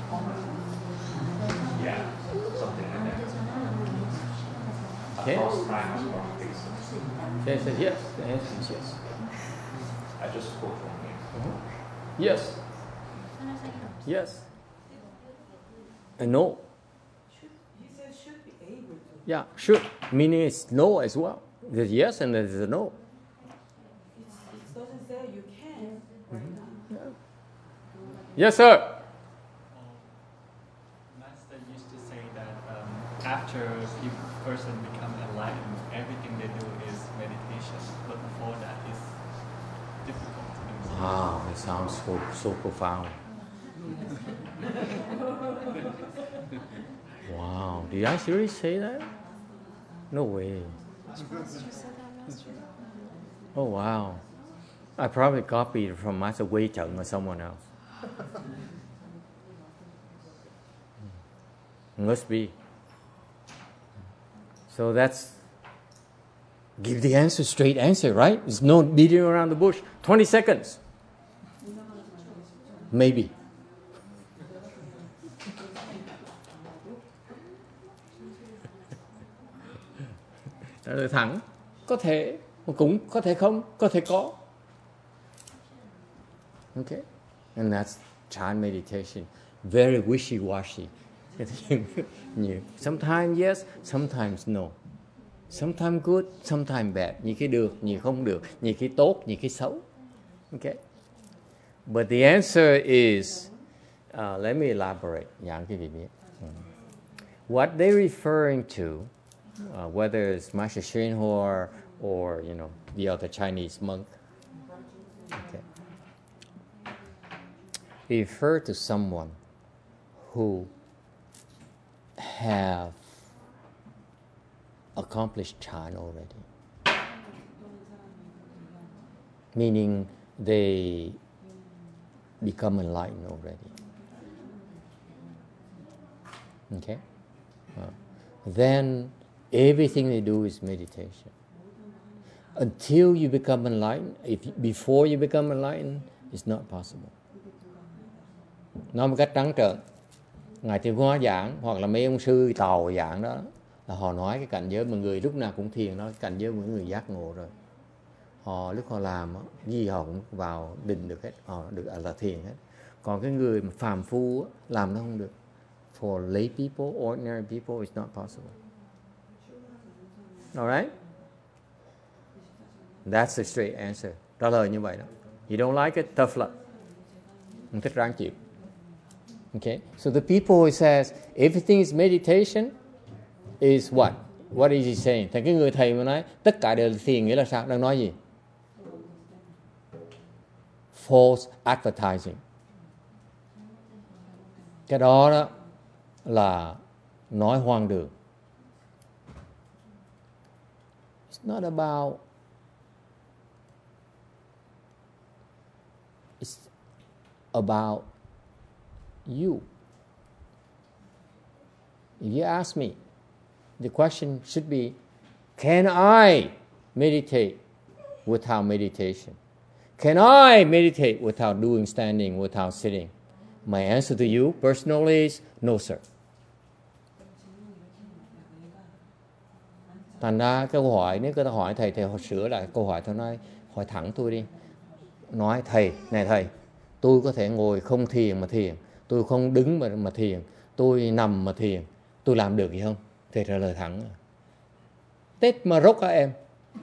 Yeah, something like that. Okay. Across time as well. Yes, yes, yes. The answer is yes. I just quote from him. Mm-hmm. Yes. Yes. And no. He said should be able to. Yeah, should. Meaning it's no as well. There's yes and there's a no. It's, it doesn't say you can right now. Yes, sir. Master used to say that um, after a person become enlightened, everything they do is meditation. But before that, it's difficult to do. Wow, it sounds so, so profound. Wow, did I really say that? No way. Oh, wow. I probably copied it from Master Wei Cheng or someone else. Must be. So that's give the answer, straight answer, right? There's no beating around the bush. twenty seconds. Maybe. Trả lời thẳng. Có thể, cũng có thể không, có thể có. Okay? And that's Chan meditation. Very wishy-washy. Sometimes yes, sometimes no. Sometimes good, sometimes bad. Nhiều khi được, nhiều không được. Nhiều khi tốt, nhiều khi xấu. Okay? But the answer is, uh, let me elaborate. Giảng cái gì biết. What they're referring to, uh, whether it's Master Xinhua or, you know, the other Chinese monk, okay, refer to someone who have accomplished Chan already. Meaning they become enlightened already. Okay? Uh, then everything they do is meditation. Until you become enlightened, if before you become enlightened, it's not possible. Nói một cách trắng trợn, Ngài Thiền Hóa giảng hoặc là mấy ông sư Tàu giảng đó, là họ nói cái cảnh giới mà người lúc nào cũng thiền đó, cảnh giới của người giác ngộ rồi. Họ lúc họ làm gì họ cũng vào định được hết, họ được là thiền hết. Còn cái người mà phàm phu làm nó không được. For lay people, ordinary people, it's not possible. All right? That's the straight answer. Trả lời như vậy đó. You don't like it, tough luck. Không thích ráng chịu. Okay? So the people who says everything is meditation is what? What is he saying? Thì cái người thầy mà nói tất cả đều là thiền nghĩa là sao? Đang nói gì? False advertising. Cái đó đó là nói hoang đường. It's not about It's about you. If you ask me, the question should be, can I meditate without meditation? Can I meditate without doing standing, without sitting? My answer to you personally is no, sir. Thành ra câu hỏi, nếu người ta hỏi thầy, thầy sửa lại câu hỏi, tôi nói, hỏi thẳng tôi đi. Nói thầy, này thầy, tôi có thể ngồi không thiền mà thiền, tôi không đứng mà, mà thiền, tôi nằm mà thiền, tôi làm được gì không? Thầy trả lời thẳng. Tết mà rốc hả em?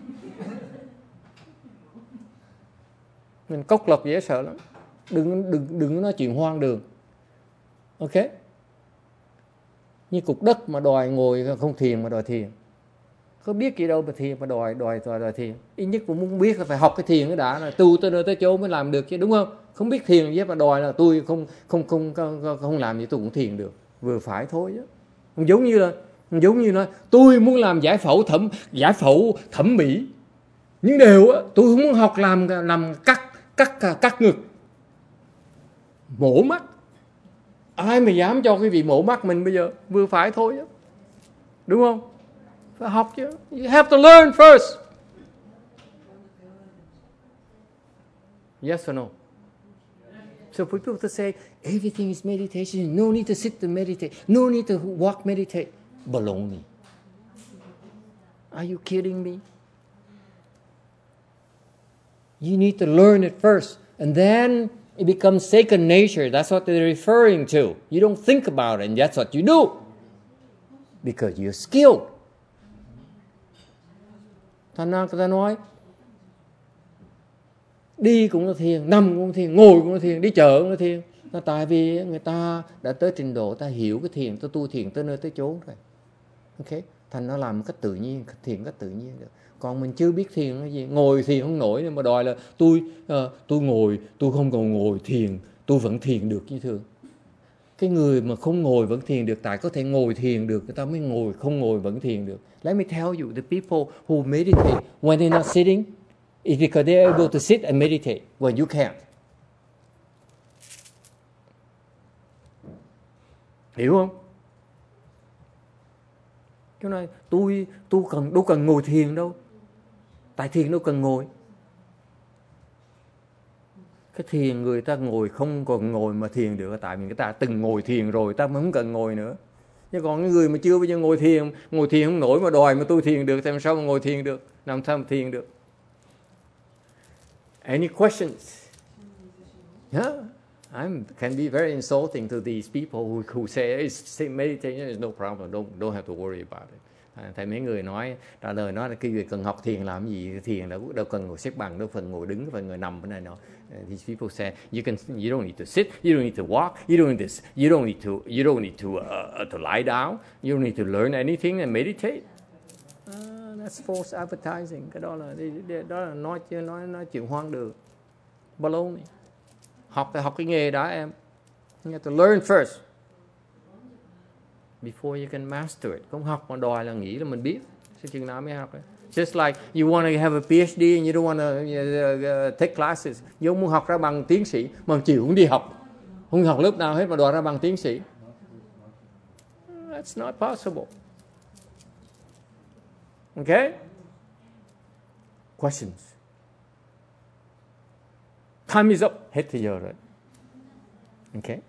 Mình cốc lọc dễ sợ lắm. Đừng, đừng, đừng nói chuyện hoang đường. Ok? Như cục đất mà đòi ngồi không thiền mà đòi thiền. Có biết gì đâu mà thiền mà đòi, đòi, đòi, đòi thiền. Ít nhất cũng muốn biết là phải học cái thiền cái đã. Là tu tới nơi tới chỗ mới làm được chứ, đúng không? Không biết thiền gì mà đòi là tôi không, không, không, không, không làm gì tôi cũng thiền được. Vừa phải thôi chứ. Không giống như là, không giống như nói tôi muốn làm giải phẫu thẩm, giải phẫu thẩm mỹ. Nhưng đều á, tôi không muốn học làm, làm cắt, cắt, cắt ngực. Mổ mắt. Ai mà dám cho cái vị mổ mắt mình bây giờ? Vừa phải thôi chứ. Đúng không? Phải học chứ. You have to learn first. Yes or no? So for people to say everything is meditation, no need to sit to meditate, no need to walk meditate. Baloney. Are you kidding me? You need to learn it first. And then it becomes second nature. That's what they're referring to. You don't think about it, and that's what you do. Because you're skilled. Thành ra người ta nói đi cũng là thiền, nằm cũng là thiền, ngồi cũng là thiền, đi chợ cũng là thiền. Là tại vì người ta đã tới trình độ, ta hiểu cái thiền, ta tu thiền tới nơi tới chốn rồi. Ok? Thành nó làm một cách tự nhiên, thiền cách tự nhiên được. Còn mình chưa biết thiền cái gì, ngồi thiền không nổi nhưng mà đòi là tôi uh, tôi ngồi, tôi không còn ngồi thiền, tôi vẫn thiền được như thường. Cái người mà không ngồi vẫn thiền được, tại có thể ngồi thiền được, người ta mới ngồi, không ngồi vẫn thiền được. Let me tell you, the people who meditate when they're not sitting, it's because they're able to sit and meditate when you can't. Hiểu không? Cái này tôi tôi cần đâu cần ngồi thiền đâu. Tại thiền đâu cần ngồi. Cái thiền người ta ngồi không còn ngồi mà thiền được, tại vì người ta từng ngồi thiền rồi, ta mới không cần ngồi nữa. Nhưng còn cái người mà chưa bao giờ ngồi thiền, ngồi thiền không nổi mà đòi mà tôi thiền được, thì làm sao mà ngồi thiền được, làm sao mà thiền được. Any questions? Yeah, I can be very insulting to these people who, who say it's meditation is no problem, don't don't have to worry about it. À, thầy mấy người nói trả lời nói là cái người cần học thiền làm gì, thiền đâu đâu cần ngồi xếp bằng, đâu phần ngồi đứng, phần ngồi nằm cái này nọ. These people say you can you don't need to sit, you don't need to walk, you don't need to you don't need to you don't need to uh, to lie down, you don't need to learn anything and meditate. Uh, that's false advertising. Cái đó là đó là nói chưa nói nói chuyện hoang đường. Baloney. Học phải học cái nghề đó em. You have to learn first before you can master it. Không học mà đòi là nghĩ là mình biết. Sao chừng nào mới học ấy. Just like you want to have a PhD and you don't want to uh, uh, take classes. You muốn học ra bằng tiến sĩ mà chịu không đi học. Không học lớp nào hết mà đòi ra bằng tiến sĩ. That's not possible. Okay? Questions? Time is up. Hết thời giờ rồi. Okay?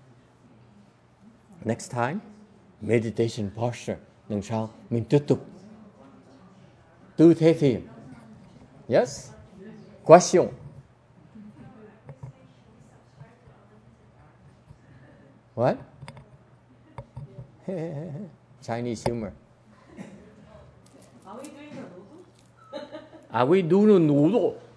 Next time, meditation posture. Lần sau, mình tiếp tục. Tư thế thiền. Yes? Question? What? Chinese humor. 啊，we do no nudo。